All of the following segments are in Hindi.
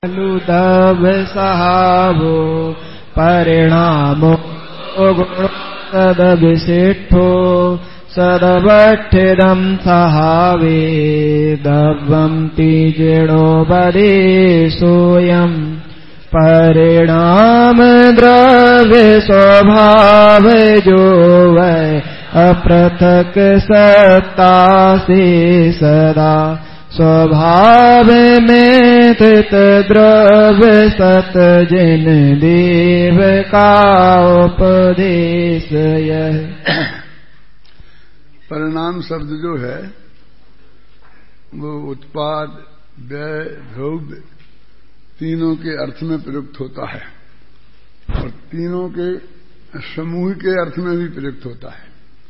लुदभ सहावो परिणामो गुण सदविशिष्ठो सदवठिदं सहावे दवं तीजिणो बदेशोऽयम् परिणाम द्रव्य स्वभाव जो वै अपृथक सत्ता से सदा स्वभाव में स्थित द्रव्य सत जिन देव का उपदेश यह। परिणाम शब्द जो है वो उत्पाद व्यय द्रव्य तीनों के अर्थ में प्रयुक्त होता है और तीनों के समूह के अर्थ में भी प्रयुक्त होता है।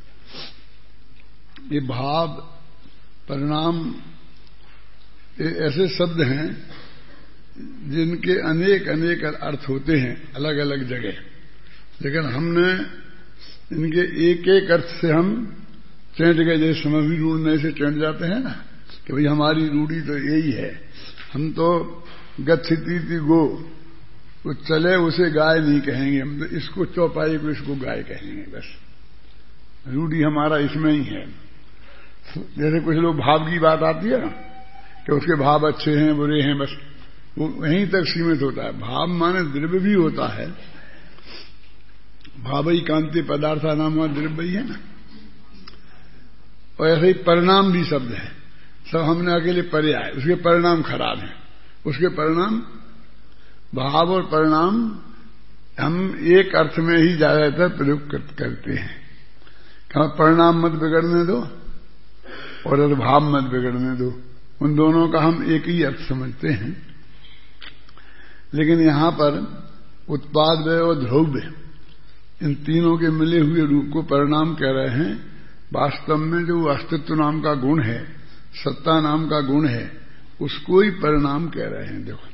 ये भाव परिणाम ये ऐसे शब्द हैं जिनके अनेक अनेक अर्थ होते हैं अलग अलग जगह, लेकिन हमने इनके एक एक अर्थ से हम चैंट गए। जैसे समझी रूढ़ने से चैंट जाते हैं ना कि भाई हमारी रूढ़ी तो यही है, हम तो गच्छति गो, वो चले उसे गाय नहीं कहेंगे, हम तो इसको चौपाई को इसको गाय कहेंगे, बस रूढ़ी हमारा इसमें ही है। जैसे कुछ लोग भाव की बात आती है ना कि उसके भाव अच्छे हैं बुरे हैं, बस वो वहीं तक सीमित होता है। भाव माने द्रव्य भी होता है, भावई कांति पदार्था नाम हुआ द्रव्य ही है ना। और ऐसे ही परिणाम भी शब्द है, सब हमने अकेले पर्याय, उसके परिणाम खराब हैं, उसके परिणाम भाव और परिणाम हम एक अर्थ में ही ज्यादातर प्रयोग करते हैं। कहा परिणाम मत बिगड़ने दो और भाव मत बिगड़ने दो, उन दोनों का हम एक ही अर्थ समझते हैं। लेकिन यहां पर उत्पाद व्यय और द्रव्य इन तीनों के मिले हुए रूप को परिणाम कह रहे हैं। वास्तव में जो अस्तित्व नाम का गुण है, सत्ता नाम का गुण है, उसको ही परिणाम कह रहे हैं। देखो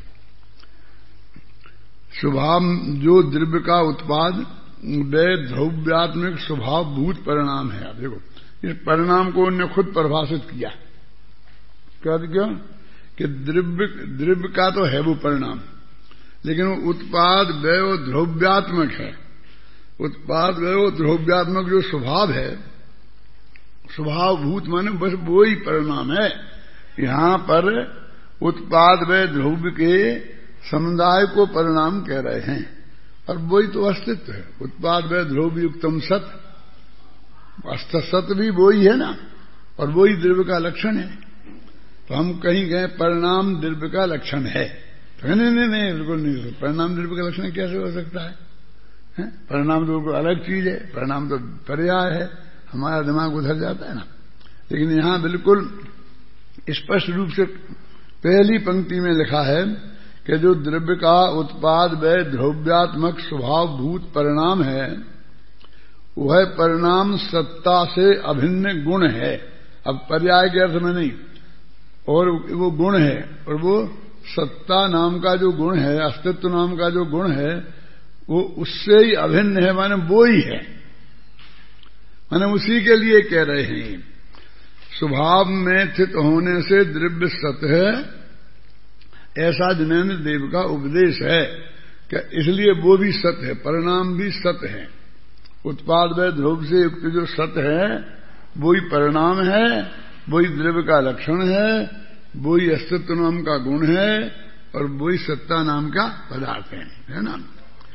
स्वभाव जो द्रव्य का उत्पाद व्यय द्रव्यात्मक स्वभाव भूत परिणाम है। आप देखो इस परिणाम को उन्होंने खुद परिभाषित किया, क्यों कि द्रव्य का तो है वो परिणाम, लेकिन वो उत्पाद व्यय द्रव्यात्मक है। उत्पाद व्यय द्रव्यात्मक जो स्वभाव है, स्वभाव भूत माने बस वो ही परिणाम है। यहां पर उत्पाद व्यय द्रव्य के समुदाय को परिणाम कह रहे हैं और वही तो अस्तित्व है। उत्पाद व्यय द्रव्य युक्तम सत, सत भी वही है ना, और वही द्रव्य का लक्षण है। तो हम कहीं गए परिणाम द्रव्य का लक्षण है, तो नहीं बिल्कुल नहीं, परिणाम द्रव्य का लक्षण कैसे हो सकता है? परिणाम तो बिल्कुल अलग चीज है, परिणाम तो पर्याय है, हमारा दिमाग उधर जाता है ना। लेकिन यहां बिल्कुल स्पष्ट रूप से पहली पंक्ति में लिखा है कि जो द्रव्य का उत्पाद व्यय द्रव्यात्मक स्वभाव भूत परिणाम है, वह परिणाम सत्ता से अभिन्न गुण है। अब पर्याय के अर्थ में नहीं, और वो गुण है, और वो सत्ता नाम का जो गुण है, अस्तित्व नाम का जो गुण है, वो उससे ही अभिन्न है, माने वो ही है, माने उसी के लिए कह रहे हैं। स्वभाव में स्थित होने से द्रव्य सत है, ऐसा जिनेन्द्र देव का उपदेश है कि इसलिए वो भी सत है, परिणाम भी सत है। उत्पाद व्यय द्रव्य से युक्त जो सत है वही परिणाम है, वही द्रव्य का लक्षण है, वही अस्तित्व नाम का गुण है, और वही सत्ता नाम का पदार्थ है ना।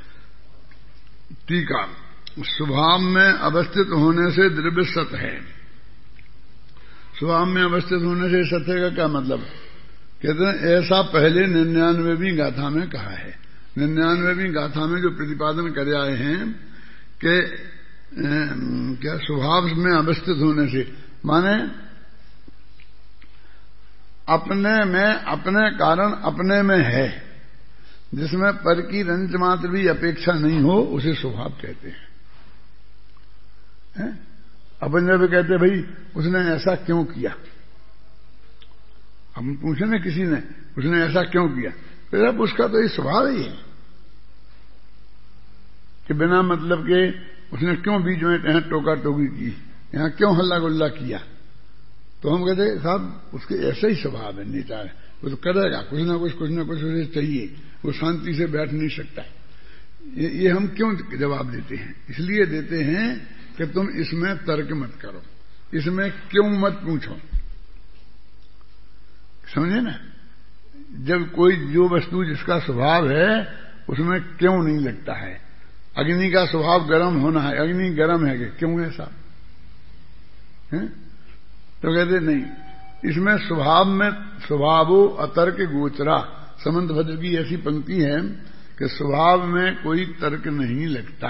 टीका स्वभाव में अवस्थित होने से द्रव्य सत है। स्वभाव में अवस्थित होने से सत्य का क्या मतलब? कहते हैं ऐसा पहले 99वीं गाथा में कहा है। 99वीं गाथा में जो प्रतिपादन कर आए हैं कि क्या स्वभाव में अवस्थित होने से माने अपने में, अपने कारण अपने में है, जिसमें पर की रंच मात्र भी अपेक्षा नहीं हो, उसे स्वभाव कहते हैं। अपन जब कहते भाई उसने ऐसा क्यों किया, हम पूछे ना किसी ने उसने ऐसा क्यों किया, फिर अब उसका तो ये स्वभाव ही है कि बिना मतलब के उसने क्यों बीच में टोका टोकी की, यहां क्यों हल्ला गुल्ला किया, तो हम कहते साहब उसके ऐसा ही स्वभाव है, नेता है, वो तो करेगा, कुछ ना कुछ उसे चाहिए, वो शांति से बैठ नहीं सकता। ये हम क्यों जवाब देते हैं? इसलिए देते हैं कि तुम इसमें तर्क मत करो, इसमें क्यों मत पूछो। समझे ना? जब कोई जो वस्तु जिसका स्वभाव है उसमें क्यों नहीं लगता है। अग्नि का स्वभाव गर्म होना है, अग्नि गर्म है कि क्यों ऐसा है? तो कहते नहीं, इसमें स्वभावो अतर्क गोचरा। समंत भद्र की ऐसी पंक्ति है कि स्वभाव में कोई तर्क नहीं लगता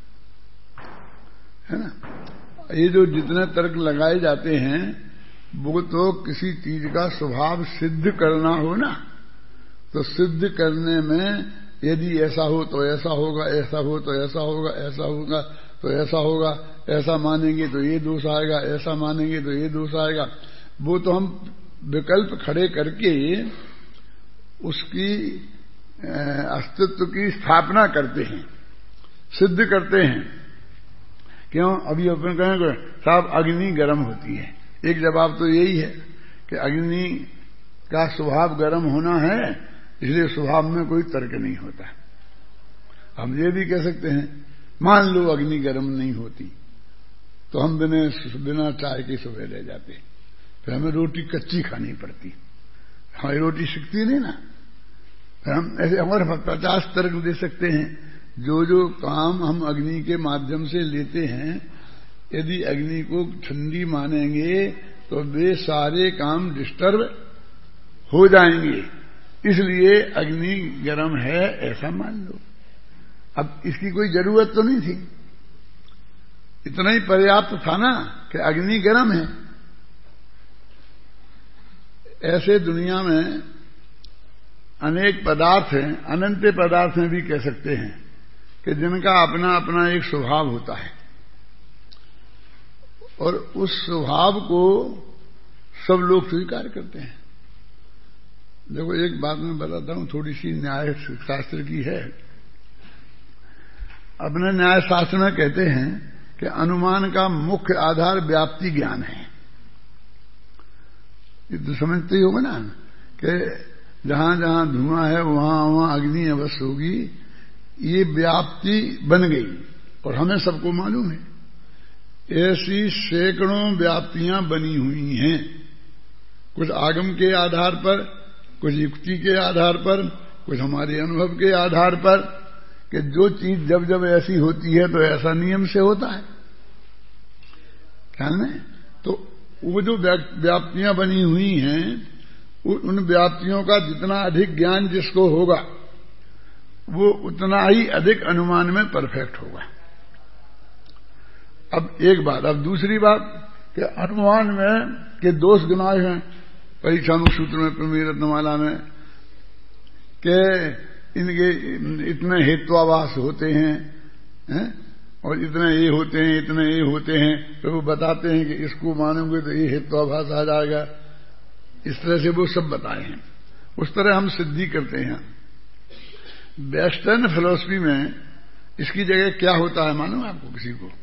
है ना। ये जो जितने तर्क लगाए जाते हैं वो तो किसी चीज का स्वभाव सिद्ध करना हो ना, तो सिद्ध करने में यदि ऐसा हो तो ऐसा होगा, ऐसा हो तो ऐसा होगा, ऐसा होगा तो ऐसा होगा, ऐसा मानेंगे तो ये दोष आएगा, ऐसा मानेंगे तो ये दोष आएगा, वो तो हम विकल्प खड़े करके उसकी अस्तित्व की स्थापना करते हैं, सिद्ध करते हैं। क्यों? अभी अपन कहेंगे साहब अग्नि गर्म होती है, एक जवाब तो यही है कि अग्नि का स्वभाव गर्म होना है, इसलिए स्वभाव में कोई तर्क नहीं होता। हम ये भी कह सकते हैं मान लो अग्नि गर्म नहीं होती तो हम बिना चाय के सुबह रह जाते, फिर हमें रोटी कच्ची खानी पड़ती, हमारी रोटी सिकती नहीं ना। फिर हम ऐसे हमारे 50 तर्क दे सकते हैं। जो जो काम हम अग्नि के माध्यम से लेते हैं, यदि अग्नि को ठंडी मानेंगे तो वे सारे काम डिस्टर्ब हो जाएंगे, इसलिए अग्नि गर्म है ऐसा मान लो। अब इसकी कोई जरूरत तो नहीं थी, इतना ही पर्याप्त था ना कि अग्नि गर्म है। ऐसे दुनिया में अनेक पदार्थ हैं, अनंत पदार्थ में भी कह सकते हैं कि जिनका अपना अपना एक स्वभाव होता है और उस स्वभाव को सब लोग स्वीकार करते हैं। देखो एक बात मैं बताता हूं, थोड़ी सी न्याय शास्त्र की है। अपने न्याय शास्त्र में कहते हैं कि अनुमान का मुख्य आधार व्याप्ति ज्ञान है। ये तो समझते ही होगा ना कि जहां जहां धुआं है वहां वहां अग्नि अवश्य होगी, ये व्याप्ति बन गई और हमें सबको मालूम है। ऐसी सैकड़ों व्याप्तियां बनी हुई हैं, कुछ आगम के आधार पर, कुछ युक्ति के आधार पर, कुछ हमारे अनुभव के आधार पर, कि जो चीज जब जब ऐसी होती है तो ऐसा नियम से होता है। ख्याल में? तो वो जो व्याप्तियां बनी हुई हैं, उन व्याप्तियों का जितना अधिक ज्ञान जिसको होगा वो उतना ही अधिक अनुमान में परफेक्ट होगा। अब एक बात, अब दूसरी बात कि अनुमान में के दोष गुनाह हैं। परीक्षाणु सूत्र में, प्रमेय रत्नमाला में के इनके इतने हेत्वाभास होते हैं, और इतने ये होते हैं, इतने ये होते हैं, तो वो बताते हैं कि इसको मानोगे तो ये हेत्वाभास आ जाएगा। इस तरह से वो सब बताए हैं, उस तरह हम सिद्धि करते हैं। वेस्टर्न फिलॉसफी में इसकी जगह क्या होता है मालूम है आपको किसी को?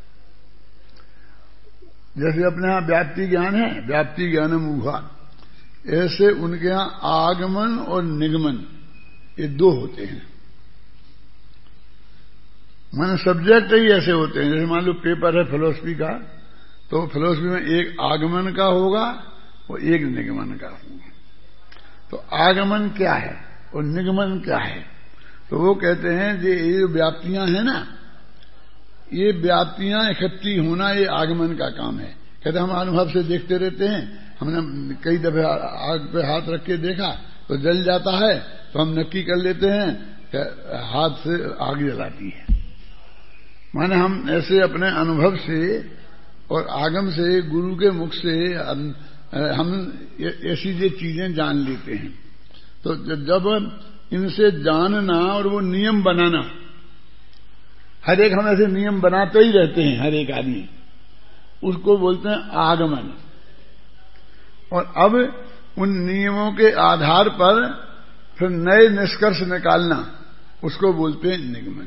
जैसे अपने यहां व्याप्ति ज्ञान है, व्याप्ति ज्ञानम ऊहा, ऐसे उनके यहां आगमन और निगमन ये दो होते हैं। माने सब्जेक्ट ही ऐसे होते हैं। जैसे मान लो पेपर है फिलॉसफी का, तो फिलॉसफी में एक आगमन का होगा और एक निगमन का होगा। तो आगमन क्या है और निगमन क्या है? तो वो कहते हैं ये जो व्याप्तियां हैं ना, ये व्याप्तियां इकट्ठी होना ये आगमन का काम है। कहते हम अनुभव से देखते रहते हैं, हमने कई दफे आग पे हाथ रख के देखा तो जल जाता है, तो हम नक्की कर लेते हैं कि हाथ से आग जलाती है। माने हम ऐसे अपने अनुभव से और आगम से, गुरु के मुख से हम ऐसी ये चीजें जान लेते हैं। तो जब इनसे जानना और वो नियम बनाना, हर एक हम ऐसे नियम बनाते ही रहते हैं, हर एक आदमी, उसको बोलते हैं आगमन। और अब उन नियमों के आधार पर फिर नए निष्कर्ष निकालना, उसको बोलते हैं निगमन।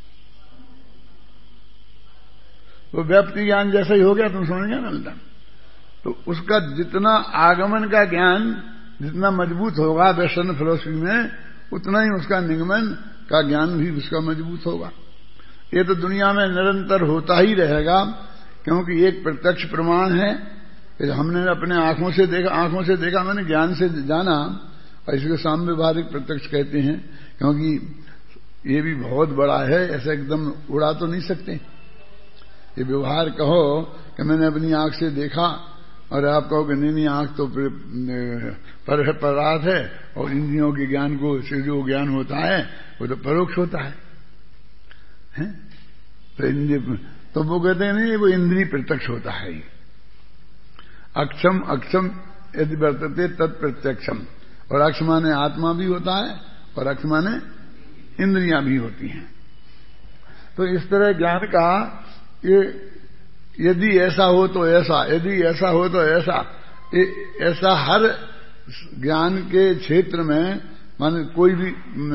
तो व्याप्ति ज्ञान जैसा ही हो गया, तुम समझ गया ना बेटा? तो उसका जितना आगमन का ज्ञान जितना मजबूत होगा वेस्टर्न फिलॉसफी में, उतना ही उसका निगमन का ज्ञान भी उसका मजबूत होगा। ये तो दुनिया में निरंतर होता ही रहेगा, क्योंकि एक प्रत्यक्ष प्रमाण है। हमने अपने आंखों से देखा मैंने ज्ञान से जाना, और इसको साम्य व्यवहारिक प्रत्यक्ष कहते हैं, क्योंकि ये भी बहुत बड़ा है, ऐसा एकदम उड़ा तो नहीं सकते। ये व्यवहार कहो कि मैंने अपनी आंख से देखा, और आप कहो कि नहीं आंख तो परार्थ है, और इंद्रियों के ज्ञान को से जो ज्ञान होता है वो तो परोक्ष होता है? तो वो कहते हैं नहीं, वो इंद्रिय प्रत्यक्ष होता है। अक्षम अक्षम यदि वर्तते तत्प्रत्यक्षम, और अक्ष माने आत्मा भी होता है, और अक्ष माने इंद्रियां भी होती हैं। तो इस तरह ज्ञान का ये यदि ऐसा हो तो ऐसा, यदि ऐसा हो तो ऐसा, ऐसा हर ज्ञान के क्षेत्र में, माने कोई भी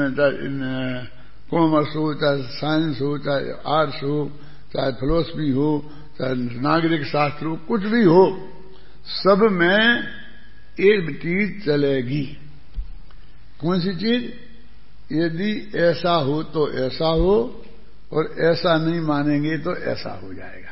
कॉमर्स हो, चाहे साइंस हो, चाहे आर्ट्स हो, चाहे फिलॉसफी हो, चाहे नागरिक शास्त्र हो, कुछ भी हो, सब में एक चीज चलेगी। कौन सी चीज? यदि ऐसा हो तो ऐसा हो, और ऐसा नहीं मानेंगे तो ऐसा हो जाएगा,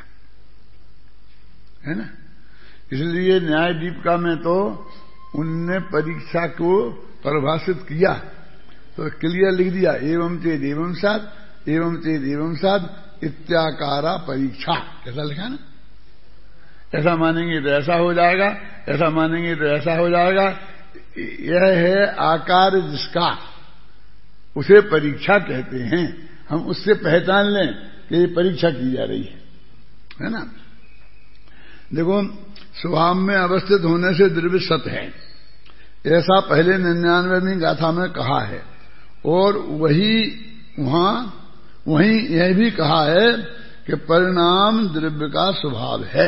है ना। इसलिए न्याय दीपिका में तो उनने परीक्षा को परिभाषित किया, तो क्लियर लिख दिया, एवं चेद एवं साद, एवं चेद एवं साद इत्याकारा परीक्षा। कैसा लिखा ना? ऐसा मानेंगे तो ऐसा हो जाएगा, ऐसा मानेंगे तो ऐसा हो जाएगा। यह है आकार जिसका, उसे परीक्षा कहते हैं। हम उससे पहचान लें कि ये परीक्षा की जा रही है ना। देखो, स्वभाव में अवस्थित होने से द्रव्य सत है, ऐसा पहले 99वीं गाथा में कहा है, और वहीं यह भी कहा है कि परिणाम द्रव्य का स्वभाव है।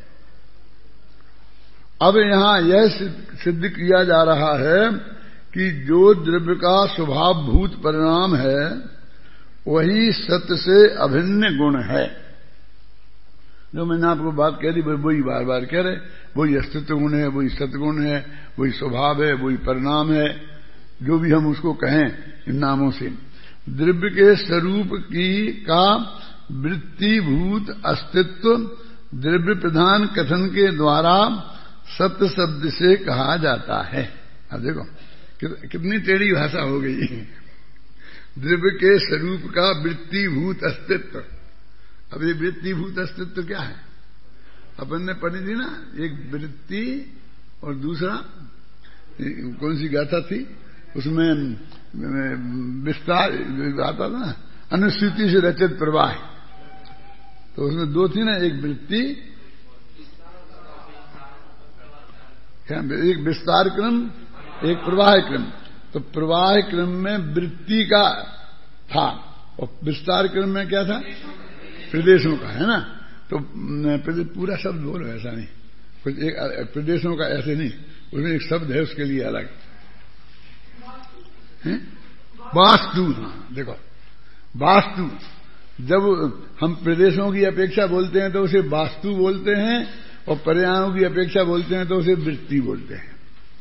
अब यहां यह सिद्ध किया जा रहा है कि जो द्रव्य का स्वभाव भूत परिणाम है वही सत्य से अभिन्न गुण है। जो मैंने आपको बात कह दी वही बार बार कह रहे, वही अस्तित्व गुण है, वही सतगुण है, वही स्वभाव है, वही परिणाम है, जो भी हम उसको कहें इन नामों से। द्रव्य के स्वरूप की का वृत्तिभूत अस्तित्व द्रव्य प्रधान कथन के द्वारा सत्य शब्द से कहा जाता है। अब देखो कितनी टेढ़ी भाषा हो गई। द्रव्य के स्वरूप का वृत्तिभूत अस्तित्व। अब ये वृत्तिभूत अस्तित्व क्या है? अपन ने पढ़ी थी ना, एक वृत्ति और दूसरा कौन सी गाथा थी, उसमें विस्तार आता था ना, अनुसूति से रचित प्रवाह। तो उसमें दो थी ना, एक वृत्ति, एक विस्तार क्रम, एक प्रवाह क्रम। तो प्रवाह क्रम में वृत्ति का था, और विस्तार क्रम में क्या था? प्रदेशों का, है ना। तो पूरा शब्द बोलो, ऐसा नहीं कुछ, एक प्रदेशों का ऐसे नहीं, उसमें एक शब्द है उसके लिए अलग, वास्तु। हाँ देखो, वास्तु, जब हम प्रदेशों की अपेक्षा बोलते हैं तो उसे वास्तु बोलते हैं, और पर्यायों की अपेक्षा बोलते हैं तो उसे वृत्ति बोलते हैं।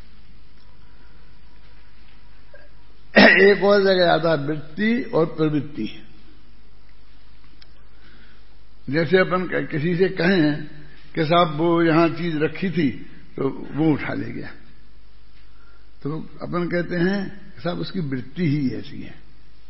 एक और जगह आता है वृत्ति और प्रवृत्ति। जैसे अपन किसी से कहें कि साहब वो यहां चीज रखी थी तो वो उठा ले गया, तो अपन कहते हैं साहब उसकी वृत्ति ही ऐसी है,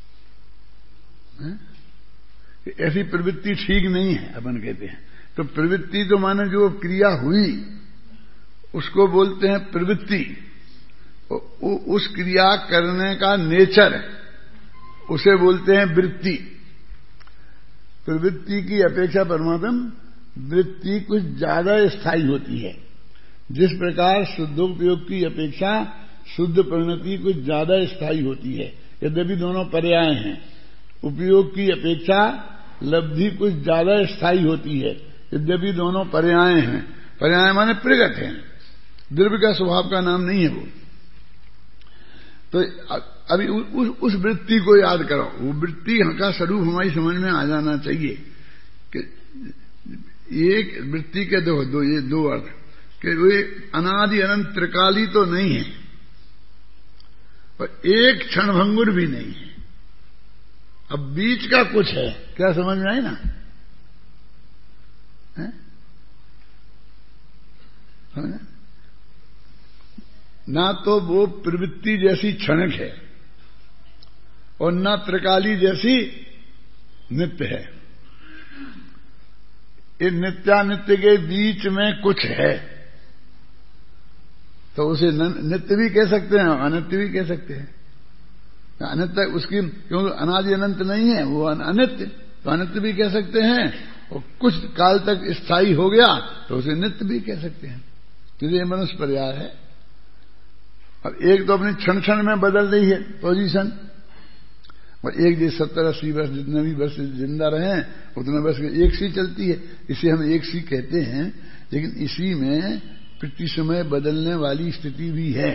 ऐसी प्रवृत्ति ठीक नहीं है, अपन कहते हैं। तो प्रवृत्ति तो माने जो क्रिया हुई उसको बोलते हैं प्रवृत्ति, उस क्रिया करने का नेचर उसे बोलते हैं वृत्ति। प्रवृत्ति की अपेक्षा परमात्म वृत्ति कुछ ज्यादा स्थायी होती है। जिस प्रकार शुद्धोपयोग की अपेक्षा शुद्ध परिणति कुछ ज्यादा स्थायी होती है, यद्यपि दोनों पर्याय हैं। उपयोग की अपेक्षा लब्धि कुछ ज्यादा स्थायी होती है, यद्यपि दोनों पर्याय हैं। पर्याय माने प्रगट हैं, द्रव्य का स्वभाव का नाम नहीं है वो। तो अभी उस वृत्ति को याद करो, वो वृत्ति का स्वरूप हमारी समझ में आ जाना चाहिए कि एक वृत्ति के ये दो अर्थ कि वो अनादि अनंत त्रिकाली तो नहीं है, और एक क्षणभंगुर भी नहीं है। अब बीच का कुछ है, क्या समझ में आई ना? ना तो वो प्रवृत्ति जैसी क्षणिक है और ना त्रिकाली जैसी नित्य है। इस नित्यानित्य के बीच में कुछ है, तो उसे नित्य भी कह सकते हैं, अनित्य भी कह सकते हैं। अनित्य उसकी, क्योंकि अनादि अनंत नहीं है, वो अनित्य, तो अनित्य भी कह सकते हैं। और कुछ काल तक स्थायी हो गया तो उसे नित्य भी कह सकते हैं। तो ये मनुष्य पर्याय है। और एक तो अपनी क्षण क्षण में बदल रही है पोजीशन, और एक जो 70-80 वर्ष जितने भी वर्ष जिंदा रहे उतने वर्ष एक सी चलती है, इसे हम एक सी कहते हैं। लेकिन इसी में प्रति समय बदलने वाली स्थिति भी है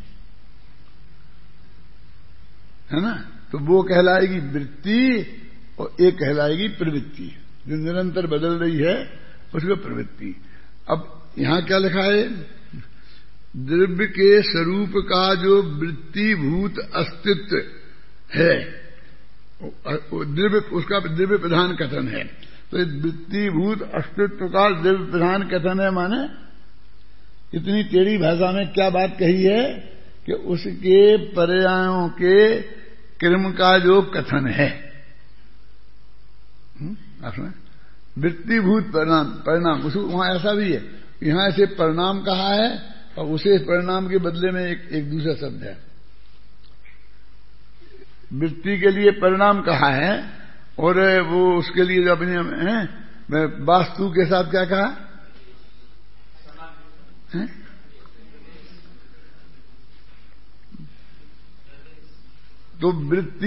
ना? तो वो कहलाएगी वृत्ति और एक कहलाएगी प्रवृत्ति, जो निरंतर बदल रही है उसको प्रवृत्ति। अब यहां क्या लिखा है? द्रव्य के स्वरूप का जो वृत्तिभूत अस्तित्व है, द्रव्य, उसका द्रव्य प्रधान कथन है। तो इस वृत्तिभूत अस्तित्व का द्रव्य प्रधान कथन है, माने इतनी टेढ़ी भाषा में क्या बात कही है कि उसके पर्यायों के क्रम का जो कथन है। वृत्तिभूत परिणाम उसको वहां ऐसा भी है, यहां से परिणाम कहा है और उसे परिणाम के बदले में एक दूसरा शब्द है। वृत्ति के लिए परिणाम कहा है और वो उसके लिए जो अपने वास्तु के साथ क्या कहा है? तो वृत्ति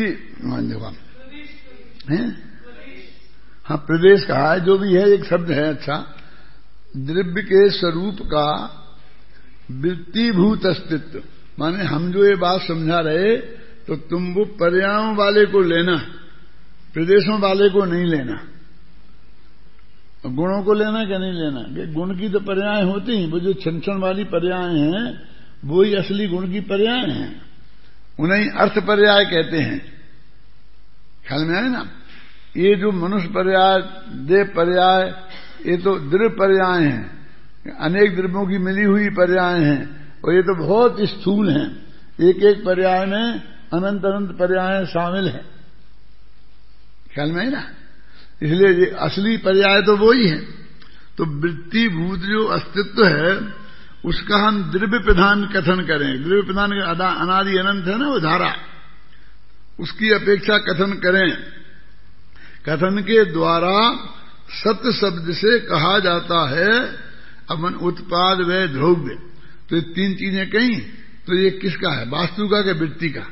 है, हाँ प्रदेश कहा है, जो भी है एक शब्द है। अच्छा, द्रव्य के स्वरूप का वृत्तिभूत अस्तित्व, माने हम जो ये बात समझा रहे, तो तुम वो पर्यायों वाले को लेना, प्रदेशों वाले को नहीं लेना। गुणों को लेना क्या नहीं लेना? कि गुण की तो पर्याय होती हैं, वो जो क्षण क्षण वाली पर्याय हैं वो ही असली गुण की पर्याय हैं, उन्हें अर्थ पर्याय कहते हैं। ख्याल में आए ना? ये जो मनुष्य पर्याय, देव पर्याय, ये तो द्रव्य पर्याय हैं, अनेक द्रव्यों की मिली हुई पर्याय हैं, और ये तो बहुत स्थूल हैं। एक एक पर्याय में अनंत अनंत पर्याय शामिल हैं। ख्याल में है ना? इसलिए ये असली पर्याय तो वो ही है। तो वृत्तिभूत जो अस्तित्व है उसका हम द्रव्य प्रधान कथन करें। द्रव्य प्रधान अनादि अनंत है ना वो धारा, उसकी अपेक्षा कथन करें। कथन के द्वारा सत्य शब्द से कहा जाता है अपन उत्पाद व द्रव्य। तो ये तीन चीजें कहीं, तो ये किसका है? वास्तु का कि वृत्ति का?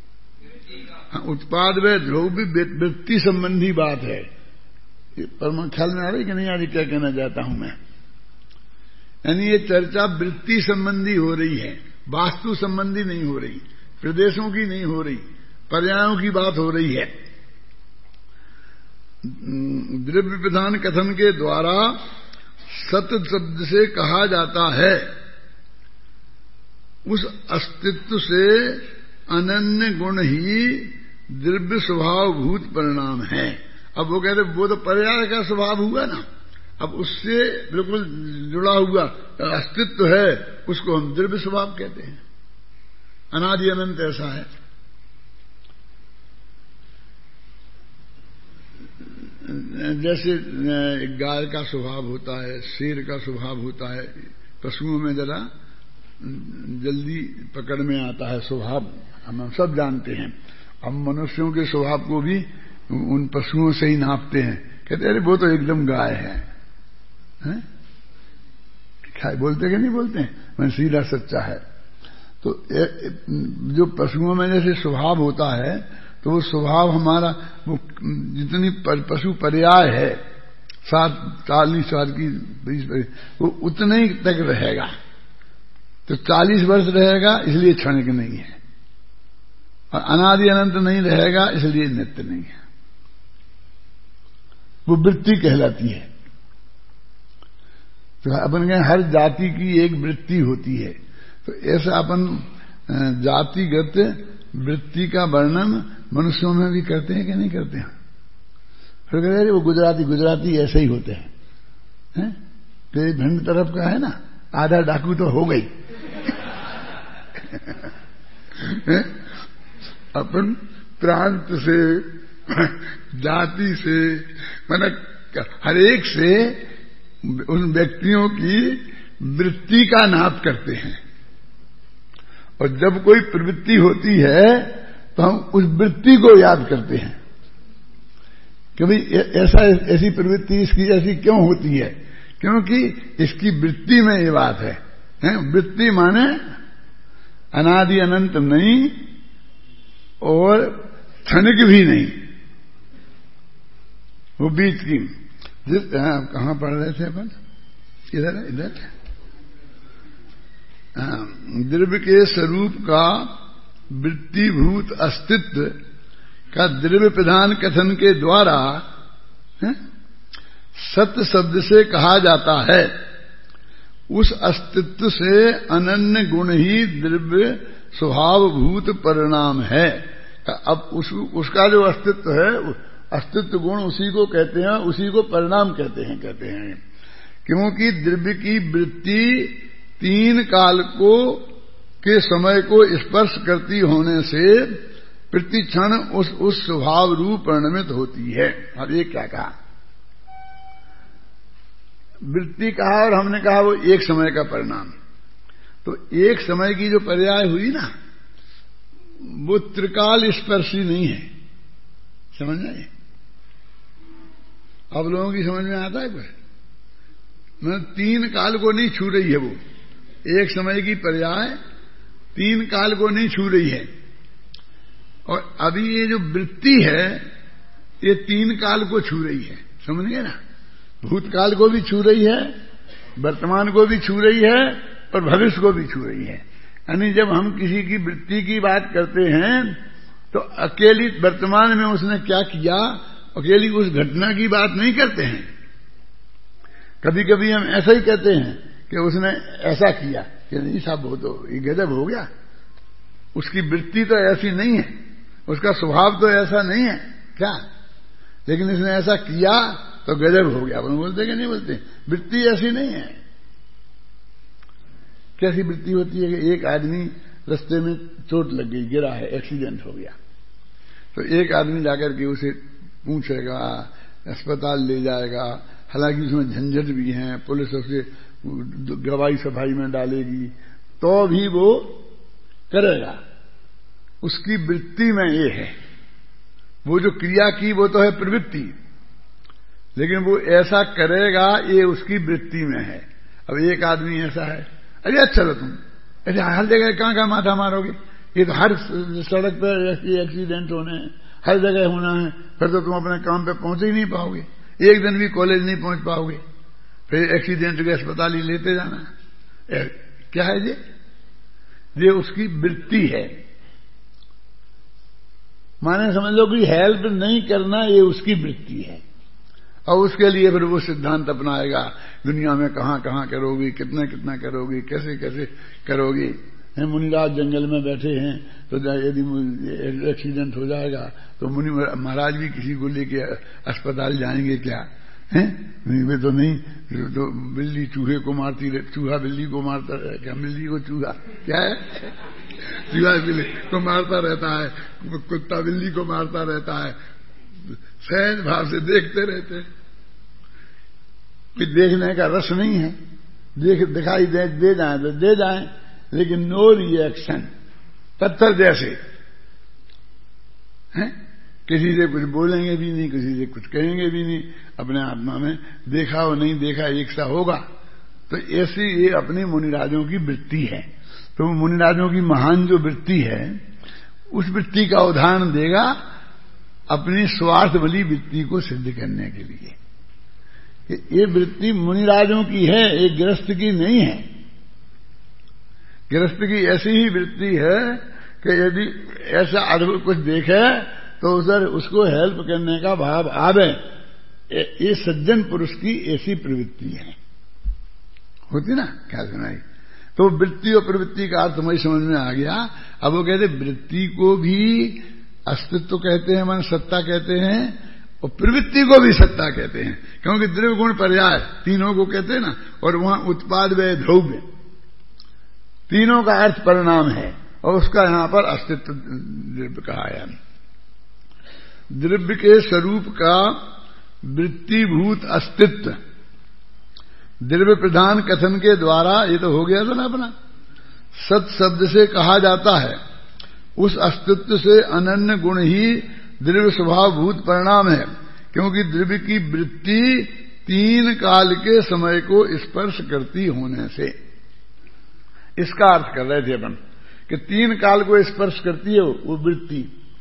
उत्पाद व द्रव्य वृत्ति संबंधी बात है। पर ख्याल में आ रही कि नहीं आ रही क्या कहना चाहता हूं मैं? यानी ये चर्चा वृत्ति संबंधी हो रही है, वास्तु संबंधी नहीं हो रही, प्रदेशों की नहीं हो रही, पर्यायों की बात हो रही है। द्रव्य प्रधान कथन के द्वारा सत्य शब्द से कहा जाता है उस अस्तित्व से अनन्य गुण ही द्रव्य स्वभाव भूत परिणाम है। अब वो कह रहे वो तो पर्याय का स्वभाव हुआ ना, अब उससे बिल्कुल जुड़ा हुआ अस्तित्व है, उसको हम द्रव्य स्वभाव कहते हैं। अनादि अनंत ऐसा है। जैसे गाय का स्वभाव होता है, शेर का स्वभाव होता है, पशुओं में जरा जल्दी पकड़ में आता है स्वभाव, हम सब जानते हैं। हम मनुष्यों के स्वभाव को भी उन पशुओं से ही नापते हैं, कहते अरे वो तो एकदम गाय है, बोलते कि नहीं बोलते हैं? मैं सीधा सच्चा है। तो जो पशुओं में जैसे स्वभाव होता है, तो वो स्वभाव हमारा वो जितनी पशु पर्याय है 40 साल की 20 वो उतने ही तक रहेगा। तो 40 वर्ष रहेगा इसलिए क्षणिक नहीं है, और अनादि अनंत नहीं रहेगा इसलिए नित्य नहीं है। वो वृत्ति कहलाती है। तो अपन कहें हर जाति की एक वृत्ति होती है, तो ऐसा अपन जातिगत वृत्ति का वर्णन मनुष्यों में भी करते हैं कि नहीं करते हैं? फिर कहते हैं वो गुजराती ऐसे ही होते हैं, तो भिंड तरफ का है ना, आधा डाकू तो हो गई। अपन प्रांत से, जाति से, मतलब हर एक से उन व्यक्तियों की वृत्ति का नाप करते हैं। और जब कोई प्रवृत्ति होती है तो हम उस वृत्ति को याद करते हैं कि भाई ऐसी प्रवृत्ति इसकी ऐसी क्यों होती है, क्योंकि इसकी वृत्ति में ये बात है। वृत्ति माने अनादि अनंत नहीं और क्षणिक भी नहीं, वो बीच की। कहां पढ़ रहे थे अपन? इधर द्रव्य के स्वरूप का वृत्तिभूत अस्तित्व का द्रव्य प्रधान कथन के द्वारा सत्य शब्द से कहा जाता है। उस अस्तित्व से अनन्य गुण ही द्रव्य स्वभावभूत परिणाम है। अब उसका जो अस्तित्व है, अस्तित्व गुण उसी को कहते हैं, उसी को परिणाम कहते हैं। क्योंकि द्रव्य की वृत्ति तीन काल के समय को स्पर्श करती होने से प्रतिक्षण उस स्वभाव रूप परिणमित होती है। अब ये क्या कहा? वृत्ति कहा और हमने कहा वो एक समय का परिणाम। तो एक समय की जो पर्याय हुई ना, वो त्रिकाल स्पर्शी नहीं है। समझ में? अब लोगों की समझ में आता है कुछ? मतलब तीन काल को नहीं छू रही है वो। एक समय की पर्याय तीन काल को नहीं छू रही है। और अभी ये जो वृत्ति है ये तीन काल को छू रही है। समझ गए ना? भूतकाल को भी छू रही है, वर्तमान को भी छू रही है और भविष्य को भी छू रही है। यानी जब हम किसी की वृत्ति की बात करते हैं तो अकेली वर्तमान में उसने क्या किया, अकेली उस घटना की बात नहीं करते हैं। कभी कभी हम ऐसा ही कहते हैं कि उसने ऐसा किया कि नहीं साहब वो तो ये गजब हो गया। उसकी वृत्ति तो ऐसी नहीं है, उसका स्वभाव तो ऐसा नहीं है क्या, लेकिन इसने ऐसा किया तो गजब हो गया। बोलते कि नहीं बोलते? वृत्ति ऐसी नहीं है। कैसी वृत्ति होती है कि एक आदमी रास्ते में चोट लग गई, गिरा है, एक्सीडेंट हो गया, तो एक आदमी जाकर के उसे पूछेगा, अस्पताल ले जाएगा। हालांकि उसमें झंझट भी है, पुलिस उसे गवाही सफाई में डालेगी, तो भी वो करेगा। उसकी वृत्ति में ये है। वो जो क्रिया की वो तो है प्रवृत्ति, लेकिन वो ऐसा करेगा ये उसकी वृत्ति में है। अब एक आदमी ऐसा है, अरे अच्छा चलो तुम ऐसे हर जगह कहां माथा मारोगे, ये तो हर सड़क पर एक्सीडेंट होने हैं, हर जगह होना है, फिर तो तुम अपने काम पे पहुंच ही नहीं पाओगे, एक दिन भी कॉलेज नहीं पहुंच पाओगे, फिर एक्सीडेंट के अस्पताल ही लेते जाना। क्या है ये उसकी वृत्ति है। माने समझ लो कि हेल्प नहीं करना ये उसकी वृत्ति है। और उसके लिए फिर वो सिद्धांत अपनाएगा, दुनिया में कहां कहां करोगी, कितना कितना करोगी, कैसे कैसे करोगी। मुनिराज जंगल में बैठे हैं तो यदि एक्सीडेंट हो जाएगा तो मुनि महाराज भी किसी को लेके अस्पताल जाएंगे क्या? हैं? वे तो नहीं, तो बिल्ली चूहे को मारती, चूहा बिल्ली को मारता है क्या? बिल्ली को चूहा क्या है? चूहा बिल्ली को मारता रहता है, कुत्ता बिल्ली को मारता रहता है। सहज भाव से देखते रहते कि देखने का रस नहीं है, दिखाई दे जाए तो दे जाए, लेकिन नो रिएक्शन, पत्थर जैसे हैं। किसी से कुछ बोलेंगे भी नहीं, किसी से कुछ कहेंगे भी नहीं, अपने आत्मा में देखा और नहीं देखा एक सा होगा। तो ऐसी ये अपनी मुनिराजों की वृत्ति है। तो मुनिराजों की महान जो वृत्ति है, उस वृत्ति का उदाहरण देगा अपनी स्वार्थ वाली वृत्ति को सिद्ध करने के लिए। ये वृत्ति मुनिराजों की है, एक गृहस्थ की नहीं है। गृहस्थ की ऐसी ही वृत्ति है कि यदि ऐसा अद्भुत कुछ देखे तो उधर उसको हेल्प करने का भाव आवे। ये सज्जन पुरुष की ऐसी प्रवृत्ति है, होती ना? क्या सुनाई? तो वृत्ति और प्रवृत्ति का अर्थ मुझे समझ में आ गया। अब वो कहते वृत्ति को भी अस्तित्व कहते हैं, मान सत्ता कहते हैं, और प्रवृत्ति को भी सत्ता कहते हैं, क्योंकि द्रव्य गुण पर्याय तीनों को कहते हैं ना। और वहां उत्पाद व द्रव्य तीनों का अर्थ परिणाम है, और उसका यहां पर अस्तित्व द्रव्य कहा है। द्रव्य के स्वरूप का वृत्तिभूत अस्तित्व द्रव्य प्रधान कथन के द्वारा, ये तो हो गया था ना अपना, सत शब्द से कहा जाता है। उस अस्तित्व से अनन्य गुण ही द्रव्य स्वभावभूत परिणाम है, क्योंकि द्रव्य की वृत्ति तीन काल के समय को स्पर्श करती होने से, इसका अर्थ कर रहे थे अपन कि तीन काल को स्पर्श करती है वो वृत्ति,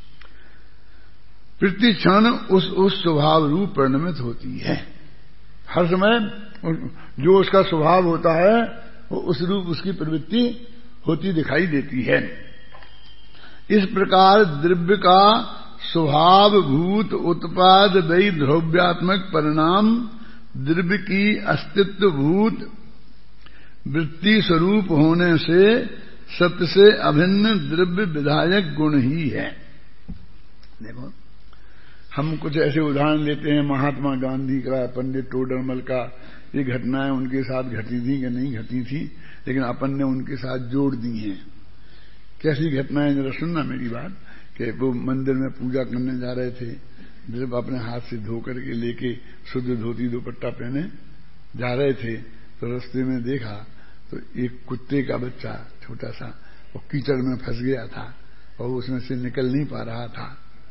प्रति क्षण उस स्वभाव रूप परिणमित होती है। हर समय जो उसका स्वभाव होता है वो उस रूप उसकी प्रवृत्ति होती दिखाई देती है। इस प्रकार द्रव्य का स्वभावभूत उत्पाद वही द्रव्यात्मक परिणाम द्रव्य की अस्तित्वभूत वृत्ति स्वरूप होने से सत्य से अभिन्न द्रव्य विधायक गुण ही है। देखो, हम कुछ ऐसे उदाहरण लेते हैं, महात्मा गांधी का, पंडित टोडरमल का, ये घटनाएं उनके साथ घटी थी कि नहीं घटी थी, लेकिन अपन ने उनके साथ जोड़ दी हैं। कैसी घटनाएं, जरा सुनना मेरी बात। कि वो मंदिर में पूजा करने जा रहे थे, जब अपने हाथ से धो करके लेके शुद्ध धोती दुपट्टा पहने जा रहे थे, तो रास्ते में देखा तो एक कुत्ते का बच्चा छोटा सा वो कीचड़ में फंस गया था और उसमें से निकल नहीं पा रहा था।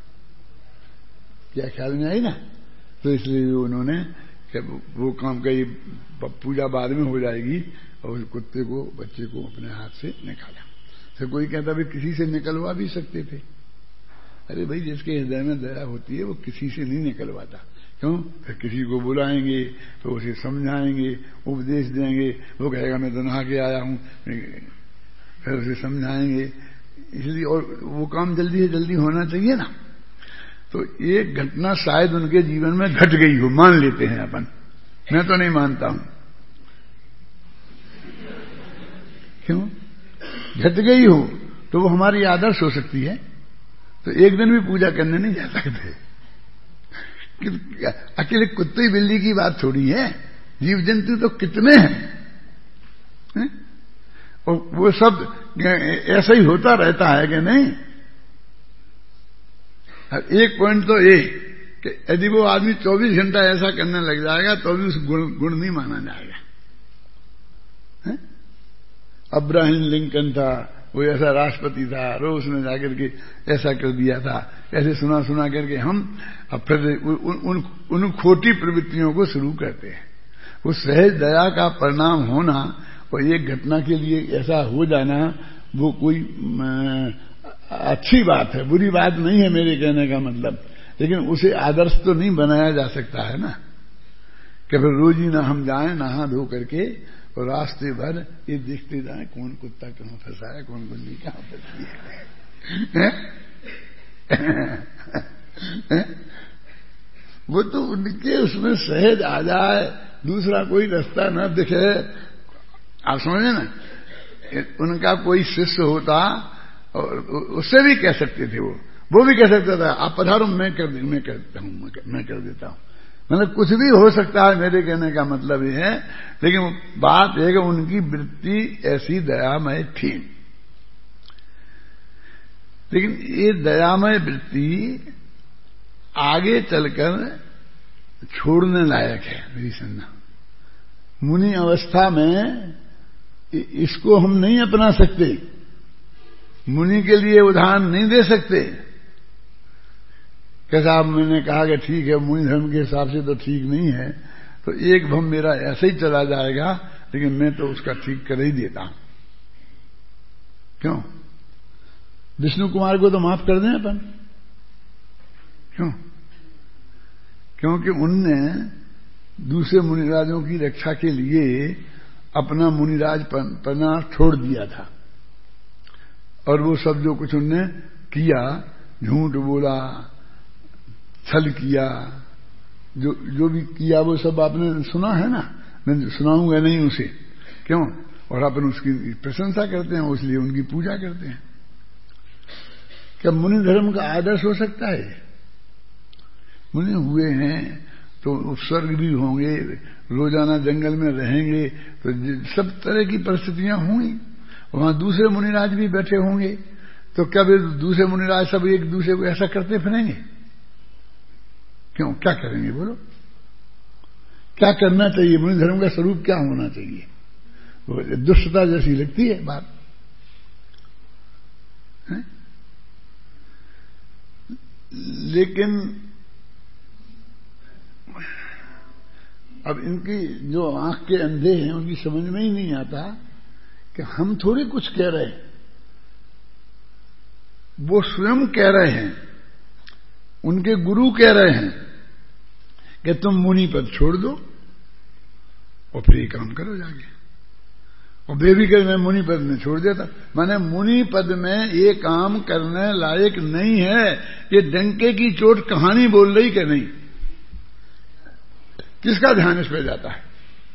क्या ख्याल में आई ना? तो इसलिए उन्होंने वो काम का, पूजा बाद में हो जाएगी, और उस कुत्ते को, बच्चे को अपने हाथ से निकाला। तो कोई कहता भाई किसी से निकलवा भी सकते थे। अरे भाई, जिसके हृदय में दया होती है वो किसी से नहीं निकलवाता। क्यों? फिर किसी को बुलाएंगे तो उसे समझाएंगे, उपदेश देंगे, वो कहेगा मैं तो नहा के आया हूं, फिर उसे समझाएंगे। इसलिए, और वो काम जल्दी से जल्दी होना चाहिए ना। तो एक घटना शायद उनके जीवन में घट गई हो, मान लेते हैं अपन, मैं तो नहीं मानता हूं। क्यों? घट गई हो तो वो हमारी आदर्श हो सकती है। तो एक दिन भी पूजा करने नहीं जा सकते। अकेले कुत्ते बिल्ली की बात थोड़ी है, जीव जंतु तो कितने हैं, और वो सब ऐसा ही होता रहता है कि नहीं। एक पॉइंट तो ये कि यदि वो आदमी 24 घंटा ऐसा करने लग जाएगा तो भी उस गुण नहीं माना जाएगा। अब्राहम लिंकन था, वो ऐसा राष्ट्रपति था, रोज उसने जाकर के ऐसा कर दिया था, ऐसे सुना सुना करके हम अब फिर उन खोटी प्रवृत्तियों को शुरू करते हैं। वो सहज दया का परिणाम होना और एक घटना के लिए ऐसा हो जाना, वो कोई अच्छी बात है, बुरी बात नहीं है मेरे कहने का मतलब। लेकिन उसे आदर्श तो नहीं बनाया जा सकता है ना, कि फिर रोज ही ना हम जाएं नहा धो करके और रास्ते भर ये देखते जाएं कौन कुत्ता कहां फंसा है, कौन बिल्ली कहां फंसी है। वो तो उनके उसमें सहज आ जाए, दूसरा कोई रास्ता न दिखे। आप समझे ना, उनका कोई शिष्य होता और उससे भी कह सकते थे, वो भी कह सकता था आप पधारो, मैं कर देता हूं। मतलब कुछ भी हो सकता है, मेरे कहने का मतलब ये है। लेकिन बात है कि उनकी वृत्ति ऐसी दयामय थी। लेकिन ये दयामय वृत्ति आगे चलकर छोड़ने लायक है। मेरी सुनना, मुनि अवस्था में इसको हम नहीं अपना सकते, मुनि के लिए उदाहरण नहीं दे सकते। कैसा मैंने कहा कि ठीक है, मुनि धर्म के हिसाब से तो ठीक नहीं है, तो एक भम मेरा ऐसे ही चला जाएगा, लेकिन मैं तो उसका ठीक कर ही देता हूं। क्यों? विष्णु कुमार को तो माफ कर दें अपन। क्यों? क्योंकि उनने दूसरे मुनिराजों की रक्षा के लिए अपना मुनिराज पना छोड़ दिया था, और वो सब जो कुछ उनने किया, झूठ बोला, छल किया, जो भी किया वो सब आपने सुना है ना, मैं सुनाऊंगा नहीं उसे। क्यों? और अपन उसकी प्रशंसा करते हैं, इसलिए उनकी पूजा करते हैं। क्या मुनि धर्म का आदर्श हो सकता है? मुनि हुए हैं तो स्वर्ग भी होंगे, रोजाना जंगल में रहेंगे, तो सब तरह की परिस्थितियां होंगी। वहां दूसरे मुनिराज भी बैठे होंगे, तो क्या वे दूसरे मुनिराज सब एक दूसरे को ऐसा करते फिरेंगे? क्यों, क्या करेंगे बोलो? क्या करना चाहिए? मुनि धर्म का स्वरूप क्या होना चाहिए? दुष्टता जैसी लगती है बात है? लेकिन अब इनकी जो आंख के अंधे हैं उनकी समझ में ही नहीं आता कि हम थोड़ी कुछ कह रहे हैं, वो स्वयं कह रहे हैं, उनके गुरु कह रहे हैं कि तुम मुनि पद छोड़ दो और फिर ये काम करो जाके। और वे भी कहे मैं मुनि पद में छोड़ देता। माने मुनि पद में ये काम करने लायक नहीं है। ये डंके की चोट कहानी बोल रही कि नहीं? किसका ध्यान इस पे जाता है?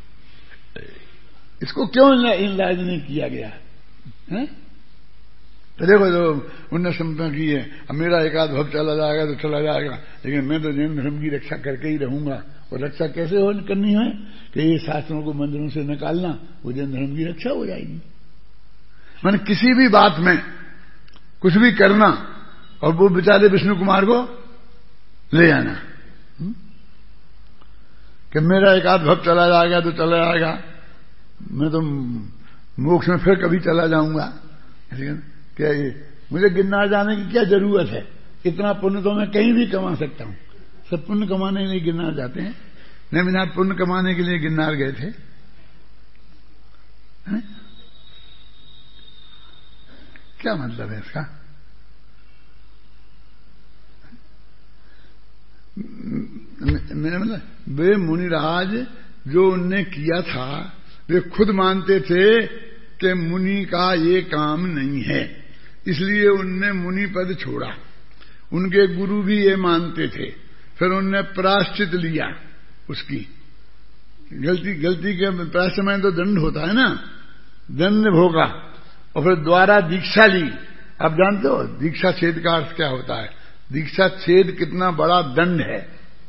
इसको क्यों इनलाज नहीं किया गया है? तो देखो जो उन्नत संपदा की है, अब मेरा एकाध भक्त चला जाएगा तो चला जाएगा, लेकिन मैं तो जैन धर्म की रक्षा करके ही रहूंगा। और रक्षा कैसे करनी है कि ये शास्त्रों को मंदिरों से निकालना, वो जैन धर्म की रक्षा हो जाएगी। मैंने किसी भी बात में कुछ भी करना और वो बेचारे विष्णु कुमार को ले आना कि मेरा एकाध भक्त चला जाएगा तो चला जाएगा, मैं तो मोक्ष में फिर कभी चला जाऊंगा। क्या ये मुझे गिरनार जाने की क्या जरूरत है? इतना पुण्य तो मैं कहीं भी कमा सकता हूं। सब पुण्य कमाने के लिए गिरनार जाते हैं। नेमिनाथ पुण्य कमाने के लिए गिरनार गए थे। क्या मतलब है इसका? मैंने मतलब वे मुनिराज जो उनने किया था, वे खुद मानते थे कि मुनि का ये काम नहीं है, इसलिए उनने मुनि पद छोड़ा। उनके गुरु भी ये मानते थे, फिर उनने प्रायश्चित लिया उसकी गलती के प्रायश्चित में तो दंड होता है ना, दंड भोगा और फिर द्वारा दीक्षा ली। आप जानते हो दीक्षा छेद का अर्थ क्या होता है? दीक्षा छेद कितना बड़ा दंड है।